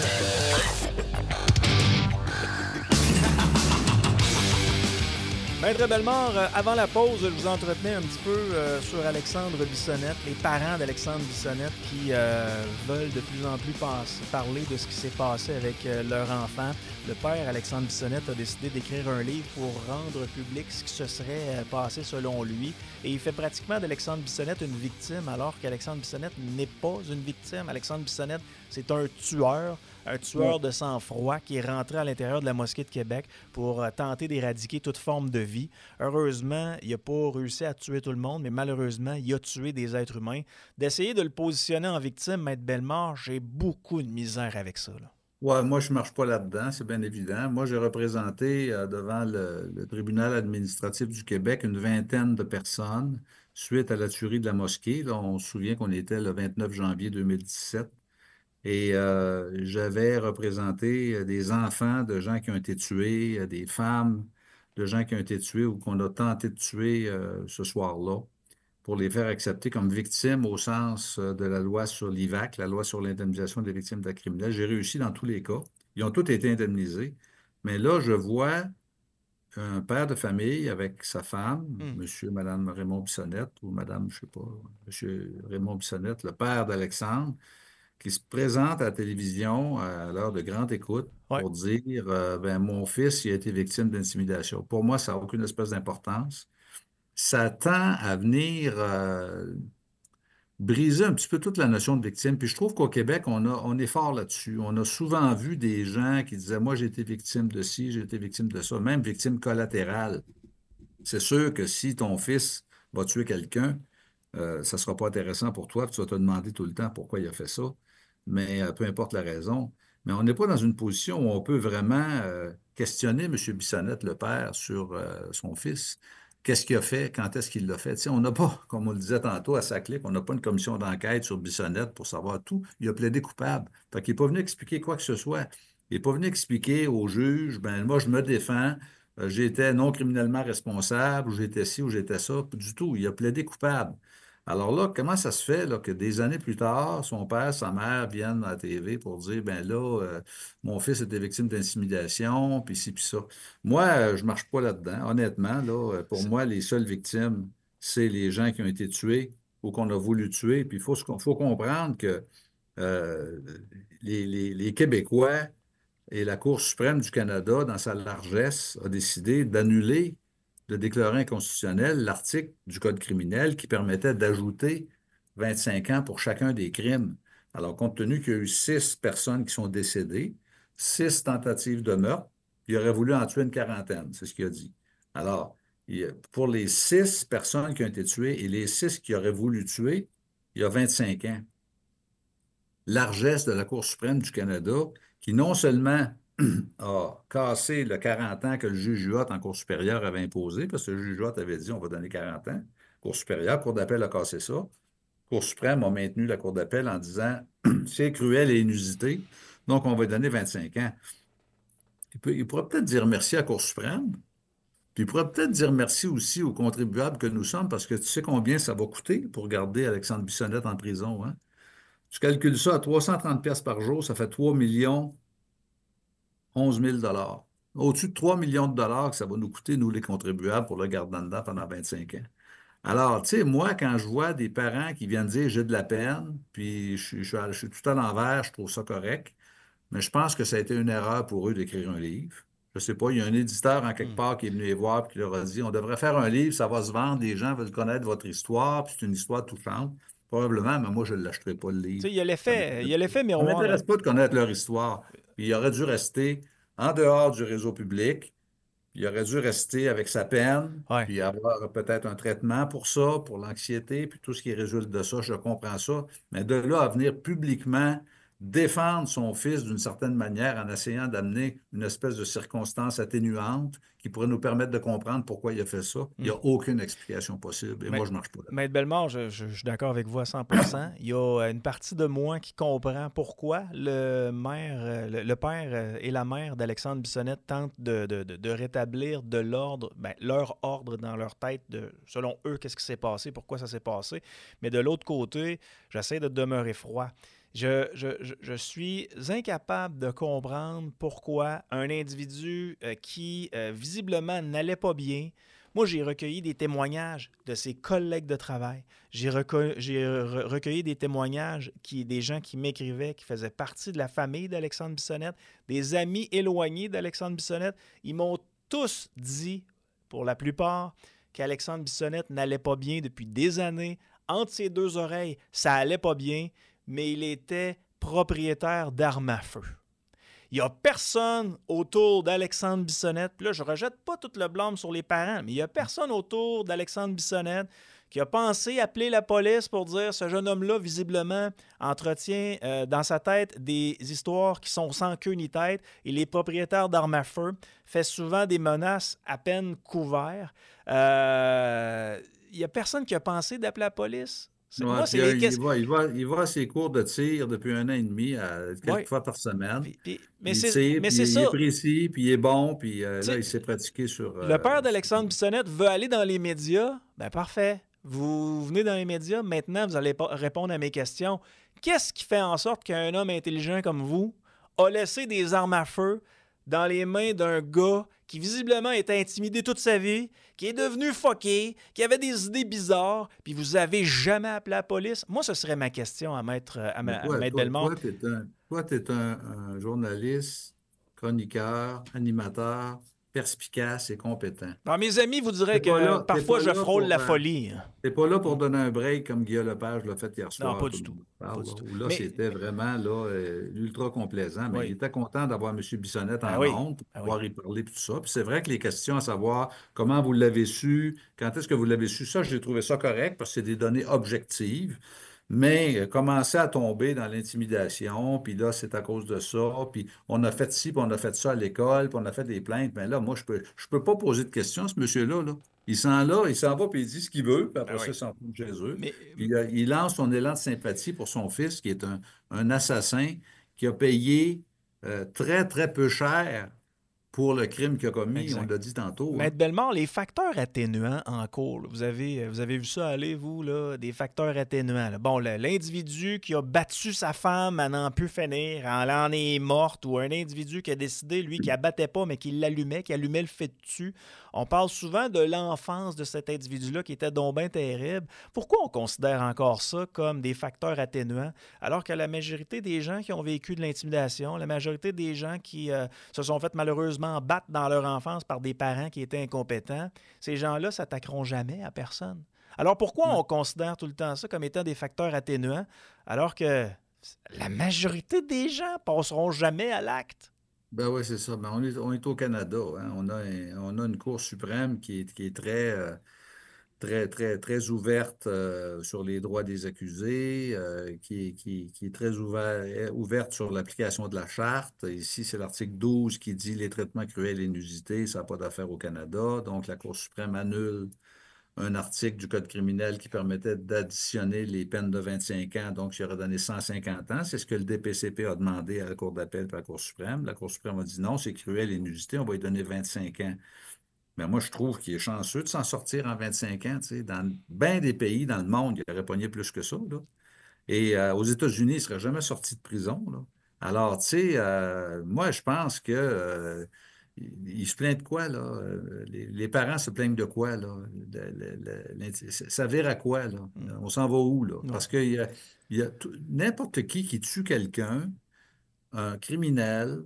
Maître Bellemare, avant la pause, je vous entretenais un petit peu sur Alexandre Bissonnette, les parents d'Alexandre Bissonnette qui veulent de plus en plus parler de ce qui s'est passé avec leur enfant. Le père, Alexandre Bissonnette, a décidé d'écrire un livre pour rendre public ce qui se serait passé selon lui. Et il fait pratiquement d'Alexandre Bissonnette une victime, alors qu'Alexandre Bissonnette n'est pas une victime. Alexandre Bissonnette, c'est un tueur de sang-froid qui est rentré à l'intérieur de la mosquée de Québec pour tenter d'éradiquer toute forme de vie. Heureusement, il n'a pas réussi à tuer tout le monde, mais malheureusement, il a tué des êtres humains. D'essayer de le positionner en victime, Maître Bellemare, j'ai beaucoup de misère avec ça, là. Ouais, moi, je ne marche pas là-dedans, c'est bien évident. Moi, j'ai représenté devant le tribunal administratif du Québec une vingtaine de personnes suite à la tuerie de la mosquée. Là, on se souvient qu'on était le 29 janvier 2017. Et j'avais représenté des enfants de gens qui ont été tués, des femmes de gens qui ont été tués ou qu'on a tenté de tuer ce soir-là, pour les faire accepter comme victimes au sens de la loi sur l'IVAC, la loi sur l'indemnisation des victimes d'actes criminels. J'ai réussi dans tous les cas. Ils ont tous été indemnisés. Mais là, je vois un père de famille avec sa femme, monsieur, madame Raymond Bissonnette, ou madame, je ne sais pas, monsieur Raymond Bissonnette, le père d'Alexandre, qui se présente à la télévision à l'heure de grande écoute pour dire mon fils il a été victime d'intimidation. Pour moi, ça n'a aucune espèce d'importance. Ça tend à venir briser un petit peu toute la notion de victime. Puis je trouve qu'au Québec, on est fort là-dessus. On a souvent vu des gens qui disaient « Moi, j'ai été victime de ci, j'ai été victime de ça », même victime collatérale. C'est sûr que si ton fils va tuer quelqu'un, ça ne sera pas intéressant pour toi, tu vas te demander tout le temps pourquoi il a fait ça, mais peu importe la raison. Mais on n'est pas dans une position où on peut vraiment questionner M. Bissonnette, le père, sur son fils. Qu'est-ce qu'il a fait? Quand est-ce qu'il l'a fait? Tu sais, on n'a pas, comme on le disait tantôt à Saclay, on n'a pas une commission d'enquête sur Bissonnette pour savoir tout. Il a plaidé coupable. Fait qu'il n'est pas venu expliquer quoi que ce soit. Il n'est pas venu expliquer au juge, moi, je me défends, j'étais non criminellement responsable, ou j'étais ci, ou j'étais ça. Pas du tout. Il a plaidé coupable. Alors là, comment ça se fait là, que des années plus tard, son père, sa mère viennent à la TV pour dire, mon fils était victime d'intimidation, puis ci, puis ça. Moi, je ne marche pas là-dedans. Honnêtement, là, pour moi, les seules victimes, c'est les gens qui ont été tués ou qu'on a voulu tuer. Puis il faut comprendre que les Québécois et la Cour suprême du Canada, dans sa largesse, a décidé d'annuler, de déclarer inconstitutionnel l'article du Code criminel qui permettait d'ajouter 25 ans pour chacun des crimes. Alors, compte tenu qu'il y a eu 6 personnes qui sont décédées, 6 tentatives de meurtre, il aurait voulu en tuer une quarantaine, c'est ce qu'il a dit. Alors, pour les 6 personnes qui ont été tuées et les 6 qui auraient voulu tuer, il y a 25 ans. Largesse de la Cour suprême du Canada qui non seulement a cassé le 40 ans que le juge Huot en Cour supérieure avait imposé, parce que le juge Huot avait dit on va donner 40 ans. Cour supérieure, Cour d'appel a cassé ça. Cour suprême a maintenu la Cour d'appel en disant c'est cruel et inusité, donc on va donner 25 ans. Il pourrait peut-être dire merci à la Cour suprême, puis il pourrait peut-être dire merci aussi aux contribuables que nous sommes, parce que tu sais combien ça va coûter pour garder Alexandre Bissonnette en prison, hein? Tu calcules ça à 330 pièces par jour, ça fait 3 millions 11 000 $. Au-dessus de 3 millions de dollars que ça va nous coûter, nous, les contribuables, pour le garder dedans pendant 25 ans. Alors, tu sais, moi, quand je vois des parents qui viennent dire « j'ai de la peine », puis je suis tout à l'envers, je trouve ça correct, mais je pense que ça a été une erreur pour eux d'écrire un livre. Je ne sais pas, il y a un éditeur en quelque part qui est venu les voir et qui leur a dit « on devrait faire un livre, ça va se vendre, les gens veulent connaître votre histoire, puis c'est une histoire touchante ». Probablement, mais moi, je ne l'achèterai pas, le livre. Tu sais, il y a l'effet miroir. Ça ne m'intéresse pas de connaître leur histoire. Puis il aurait dû rester en dehors du réseau public. Il aurait dû rester avec sa peine, puis avoir peut-être un traitement pour ça, pour l'anxiété, puis tout ce qui résulte de ça, je comprends ça. Mais de là à venir publiquement défendre son fils d'une certaine manière en essayant d'amener une espèce de circonstance atténuante qui pourrait nous permettre de comprendre pourquoi il a fait ça. Il n'y a aucune explication possible. Et moi, je ne marche pas là. Maître Bellemare, je suis d'accord avec vous à 100%. Il y a une partie de moi qui comprend pourquoi le père et la mère d'Alexandre Bissonnette tentent de rétablir de l'ordre, leur ordre dans leur tête, selon eux, qu'est-ce qui s'est passé, pourquoi ça s'est passé. Mais de l'autre côté, j'essaie de demeurer froid. Je suis incapable de comprendre pourquoi un individu qui visiblement n'allait pas bien. Moi, j'ai recueilli des témoignages de ses collègues de travail. J'ai recueilli des témoignages des gens qui m'écrivaient, qui faisaient partie de la famille d'Alexandre Bissonnette, des amis éloignés d'Alexandre Bissonnette. Ils m'ont tous dit, pour la plupart, qu'Alexandre Bissonnette n'allait pas bien depuis des années. Entre ses deux oreilles, ça allait pas bien, mais il était propriétaire d'armes à feu. Il n'y a personne autour d'Alexandre Bissonnette, puis là, je ne rejette pas tout le blâme sur les parents, mais il n'y a personne autour d'Alexandre Bissonnette qui a pensé appeler la police pour dire ce jeune homme-là, visiblement, entretient dans sa tête des histoires qui sont sans queue ni tête. Il est propriétaire d'armes à feu, fait souvent des menaces à peine couvertes. Il n'y a personne qui a pensé d'appeler la police. Il va à ses cours de tir depuis 1 an et demi, quelques fois par semaine. Mais il c'est ça. Il est précis, puis il est bon, puis là, il s'est pratiqué sur... le père d'Alexandre Bissonnette veut aller dans les médias. Ben parfait. Vous venez dans les médias. Maintenant, vous allez répondre à mes questions. Qu'est-ce qui fait en sorte qu'un homme intelligent comme vous a laissé des armes à feu dans les mains d'un gars qui visiblement était intimidé toute sa vie, qui est devenu fucké, qui avait des idées bizarres, puis vous avez jamais appelé la police? Moi, ce serait ma question à Maître Bellemare. Toi, tu es un journaliste, chroniqueur, animateur, perspicace et compétent. Alors, mes amis vous diraient que parfois je frôle la folie. Tu n'es pas là pour donner un break comme Guillaume Lepage l'a fait hier soir. Non, pas du tout. Là, c'était vraiment ultra complaisant. Mais il était content d'avoir M. Bissonnette en honte, pour pouvoir y parler tout ça. Puis c'est vrai que les questions à savoir comment vous l'avez su, quand est-ce que vous l'avez su, ça, j'ai trouvé ça correct parce que c'est des données objectives. Mais commencer à tomber dans l'intimidation, puis là, c'est à cause de ça, puis on a fait ci, puis on a fait ça à l'école, puis on a fait des plaintes. Mais là, moi, je peux pas poser de questions à ce monsieur-là. Là. Il s'en va, puis il dit ce qu'il veut, puis après ça, il s'en fout de chez eux. Puis il lance son élan de sympathie pour son fils, qui est un assassin, qui a payé très, très peu cher pour le crime qu'il a commis, exact. On l'a dit tantôt. Maître Bellemare, les facteurs atténuants en cours, là, vous avez vu ça aller, vous, là, des facteurs atténuants. Là. Bon, l'individu qui a battu sa femme à n'en plus finir, elle en est morte, ou un individu qui a décidé, lui, qui abattait pas, mais qui l'allumait, qui allumait le feu dessus. On parle souvent de l'enfance de cet individu-là qui était donc bien terrible. Pourquoi on considère encore ça comme des facteurs atténuants, alors que la majorité des gens qui ont vécu de l'intimidation, la majorité des gens qui se sont fait malheureusement battre dans leur enfance par des parents qui étaient incompétents, ces gens-là s'attaqueront jamais à personne. Alors pourquoi on considère tout le temps ça comme étant des facteurs atténuants, alors que la majorité des gens passeront jamais à l'acte? Ben oui, c'est ça. Ben on est au Canada. Hein. On a une Cour suprême qui est très, très, très ouverte sur les droits des accusés, qui est très ouverte sur l'application de la charte. Ici, c'est l'article 12 qui dit les traitements cruels et inusités, ça n'a pas d'affaire au Canada. Donc, la Cour suprême annule un article du Code criminel qui permettait d'additionner les peines de 25 ans, donc il aurait donné 150 ans. C'est ce que le DPCP a demandé à la Cour d'appel et à la Cour suprême. La Cour suprême a dit non, c'est cruel et inusité, on va lui donner 25 ans. Mais moi, je trouve qu'il est chanceux de s'en sortir en 25 ans. Dans bien des pays dans le monde, il aurait pogné plus que ça. Là. Et aux États-Unis, il ne serait jamais sorti de prison. Là. Alors, tu sais, moi, je pense que il se plaint de quoi, là? Les parents se plaignent de quoi, là? Ça vire à quoi, là? On s'en va où, là? Parce qu'il y a n'importe qui tue quelqu'un, un criminel,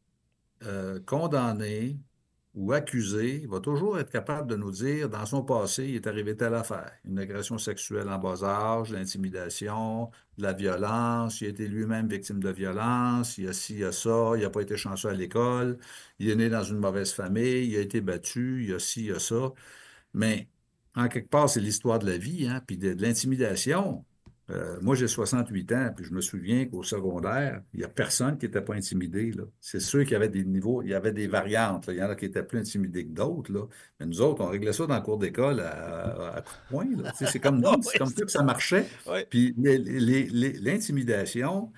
condamné, ou accusé, il va toujours être capable de nous dire, dans son passé, il est arrivé telle affaire. Une agression sexuelle en bas âge, l'intimidation, de la violence, il a été lui-même victime de violence, il y a ci, il y a ça, il n'a pas été chanceux à l'école, il est né dans une mauvaise famille, il a été battu, il y a ci, il y a ça. Mais, en quelque part, c'est l'histoire de la vie, hein, puis de l'intimidation. Moi, j'ai 68 ans, puis je me souviens qu'au secondaire, il n'y a personne qui n'était pas intimidé, là. C'est sûr qu'il y avait des niveaux, il y avait des variantes, là. Il y en a qui étaient plus intimidés que d'autres, là. Mais nous autres, on réglait ça dans le cours d'école à coups de poing, là. C'est comme nous, c'est comme ça que ça marchait. Puis l'intimidation...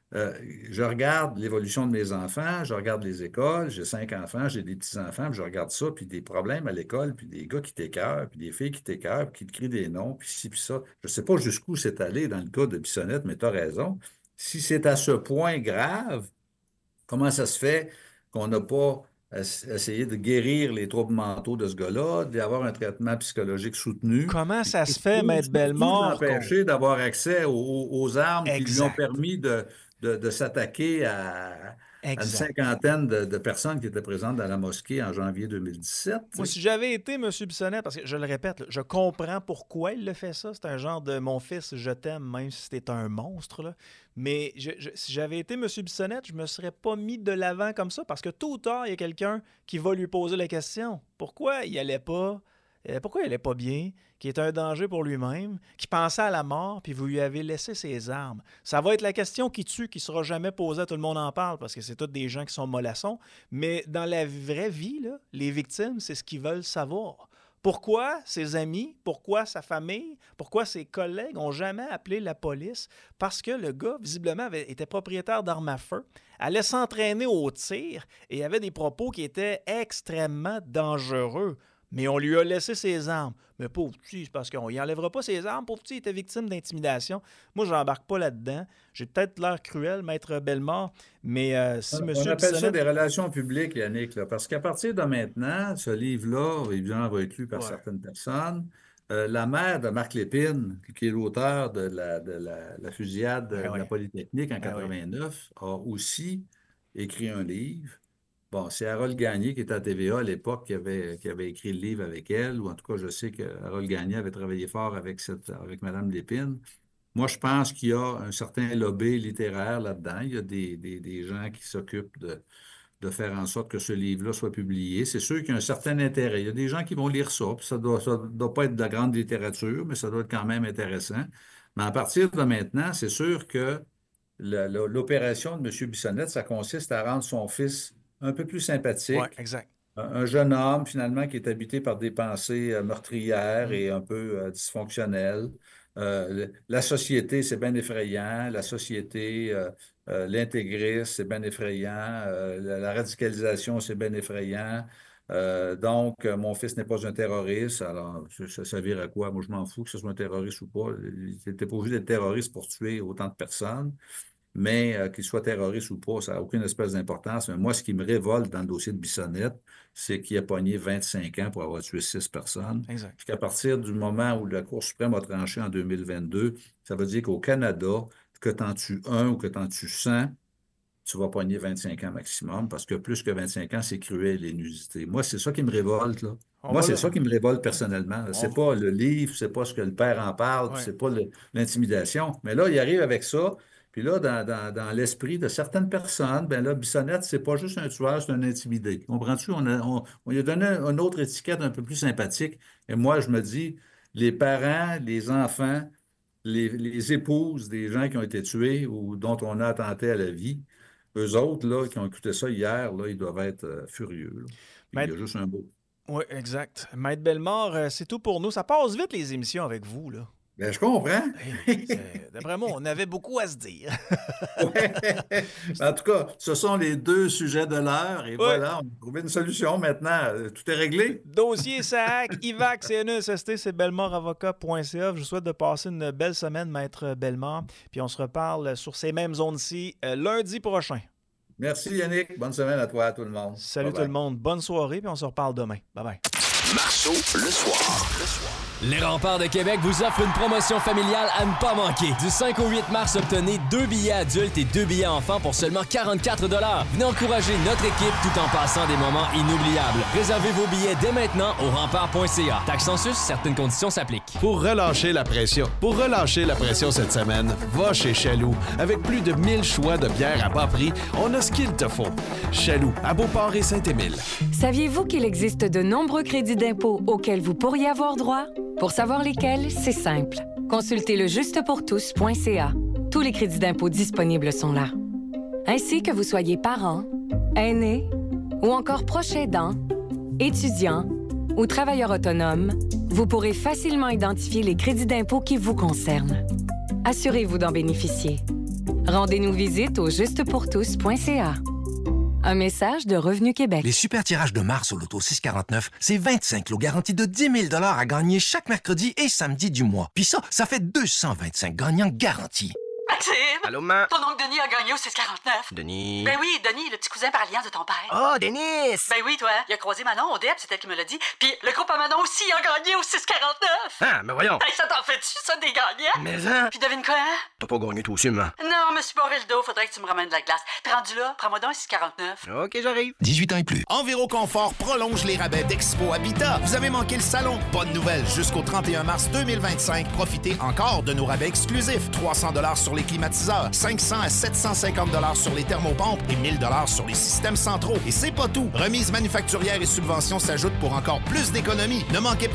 je regarde l'évolution de mes enfants, je regarde les écoles, j'ai 5 enfants, j'ai des petits-enfants, puis je regarde ça, puis des problèmes à l'école, puis des gars qui t'écœurent, puis des filles qui t'écœurent, puis qui te crient des noms, puis ci, puis ça. Je ne sais pas jusqu'où c'est allé dans le cas de Bissonnette, mais tu as raison. Si c'est à ce point grave, comment ça se fait qu'on n'a pas essayé de guérir les troubles mentaux de ce gars-là, d'avoir un traitement psychologique soutenu? Comment ça se fait, Maître Bellemare? Empêcher d'avoir accès aux armes qui lui ont permis de s'attaquer à une cinquantaine de personnes qui étaient présentes dans la mosquée en janvier 2017. Moi, si j'avais été M. Bissonnette, parce que je le répète, je comprends pourquoi il le fait ça. C'est un genre de « mon fils, je t'aime », même si c'était un monstre. Là. Mais si j'avais été M. Bissonnette, je ne me serais pas mis de l'avant comme ça, parce que tôt ou tard, il y a quelqu'un qui va lui poser la question. Pourquoi il n'allait pas... Pourquoi il n'allait pas bien, qui est un danger pour lui-même, qui pensait à la mort, puis vous lui avez laissé ses armes? Ça va être la question qui tue, qui ne sera jamais posée, tout le monde en parle, parce que c'est tous des gens qui sont mollassons. Mais dans la vraie vie, là, les victimes, c'est ce qu'ils veulent savoir. Pourquoi ses amis, pourquoi sa famille, pourquoi ses collègues n'ont jamais appelé la police? Parce que le gars, visiblement, était propriétaire d'armes à feu, allait s'entraîner au tir et avait des propos qui étaient extrêmement dangereux. Mais on lui a laissé ses armes. Mais pauvre petit, c'est parce qu'on n'y enlèvera pas ses armes. Pauvre petit, il était victime d'intimidation. Moi, je n'embarque pas là-dedans. J'ai peut-être l'air cruel, Maître Bellemare, mais si M. On appelle ça des relations publiques, Yannick, là, parce qu'à partir de maintenant, ce livre-là, évidemment, va être lu par certaines personnes. La mère de Marc Lépine, qui est l'auteur de la fusillade de la Polytechnique en 89, a aussi écrit un livre. Bon, c'est Harold Gagné qui était à TVA à l'époque qui avait écrit le livre avec elle, ou en tout cas, je sais que Harold Gagné avait travaillé fort avec Mme Lépine. Moi, je pense qu'il y a un certain lobby littéraire là-dedans. Il y a des gens qui s'occupent de faire en sorte que ce livre-là soit publié. C'est sûr qu'il y a un certain intérêt. Il y a des gens qui vont lire ça, puis ça doit pas être de la grande littérature, mais ça doit être quand même intéressant. Mais à partir de maintenant, c'est sûr que l'opération de M. Bissonnette, ça consiste à rendre son fils un peu plus sympathique. Oui, exact. Un jeune homme, finalement, qui est habité par des pensées meurtrières et un peu dysfonctionnelles. La société, c'est bien effrayant. La société, l'intégrisme, c'est bien effrayant. La radicalisation, c'est bien effrayant. Donc, mon fils n'est pas un terroriste. Alors, ça vire à quoi? Moi, je m'en fous que ce soit un terroriste ou pas. Il n'était pas obligé d'être terroriste pour tuer autant de personnes. Mais qu'il soit terroriste ou pas, ça n'a aucune espèce d'importance. Mais moi, ce qui me révolte dans le dossier de Bissonnette, c'est qu'il a pogné 25 ans pour avoir tué 6 personnes. Exact. Puis qu'à partir du moment où la Cour suprême a tranché en 2022, ça veut dire qu'au Canada, que t'en tues 1 ou que t'en tues 100, tu vas pogner 25 ans maximum, parce que plus que 25 ans, c'est cruel et inusité. Moi, c'est ça qui me révolte, là. Moi, c'est ça qui me révolte personnellement. C'est pas le livre, c'est pas ce que le père en parle, c'est pas l'intimidation. Mais là, il arrive avec ça. Puis là, dans l'esprit de certaines personnes, bien là, Bissonnette, c'est pas juste un tueur, c'est un intimidé. Comprends-tu? On lui a donné une autre étiquette un peu plus sympathique. Et moi, je me dis, les parents, les enfants, les épouses des gens qui ont été tués ou dont on a attenté à la vie, eux autres, là, qui ont écouté ça hier, là, ils doivent être furieux. Il y a juste un mot. Oui, exact. Maître Bellemare, c'est tout pour nous. Ça passe vite, les émissions avec vous, là. Bien, je comprends. D'après moi, on avait beaucoup à se dire. En tout cas, ce sont les 2 sujets de l'heure. Et voilà, on a trouvé une solution maintenant. Tout est réglé. Dossier SAC, IVAC, CNESST, c'est bellemaravocat.ca. Je vous souhaite de passer une belle semaine, Maître Bellemare. Puis on se reparle sur ces mêmes zones-ci lundi prochain. Merci, Yannick. Bonne semaine à toi, à tout le monde. Salut tout le monde. Bonne soirée, puis on se reparle demain. Bye-bye. Marceau, le soir. Les Remparts de Québec vous offrent une promotion familiale à ne pas manquer. Du 5 au 8 mars, obtenez 2 billets adultes et 2 billets enfants pour seulement 44 $. Venez encourager notre équipe tout en passant des moments inoubliables. Réservez vos billets dès maintenant au rempart.ca. Taxe en sus, certaines conditions s'appliquent. Pour relâcher la pression cette semaine, va chez Chaloux. Avec plus de 1000 choix de bières à bas prix, on a ce qu'il te faut. Chaloux, à Beauport et Saint-Émile. Saviez-vous qu'il existe de nombreux crédits d'impôt auxquels vous pourriez avoir droit? Pour savoir lesquels, c'est simple. consultez le justepourtous.ca. Tous les crédits d'impôt disponibles sont là. Ainsi que vous soyez parent, aîné ou encore proche aidant, étudiant ou travailleur autonome, vous pourrez facilement identifier les crédits d'impôt qui vous concernent. Assurez-vous d'en bénéficier. Rendez-nous visite au justepourtous.ca. Un message de Revenu Québec. Les super tirages de mars au Loto 649, c'est 25 lots garantis de 10 000 à gagner chaque mercredi et samedi du mois. Puis ça fait 225 gagnants garantis. Maxime! Allô, maman? Ton oncle Denis a gagné au 649. Denis? Ben oui, Denis, le petit cousin par alliance de ton père. Oh, Denis! Ben oui, toi. Il a croisé Manon au DEP, c'est elle qui me l'a dit. Puis le groupe à Manon aussi a gagné au 649. Ah, mais voyons! Hey, ça t'en fait-tu, ça, des gagnants? Mais hein? Puis devine quoi, hein? T'as pas gagné tout aussi, maman. Non, me suis barré le dos, faudrait que tu me ramènes de la glace. T'es rendu là, prends-moi donc un 649. OK, j'arrive. 18 ans et plus. Enviroconfort prolonge les rabais d'Expo Habitat. Vous avez manqué le salon? Bonne nouvelle, jusqu'au 31 mars 2025, profitez encore de nos rabais exclusifs. 300 $ sur les climatiseurs, 500 à 750 $ sur les thermopompes et 1000 $ sur les systèmes centraux. Et c'est pas tout. Remise manufacturière et subventions s'ajoutent pour encore plus d'économies. Ne manquez pas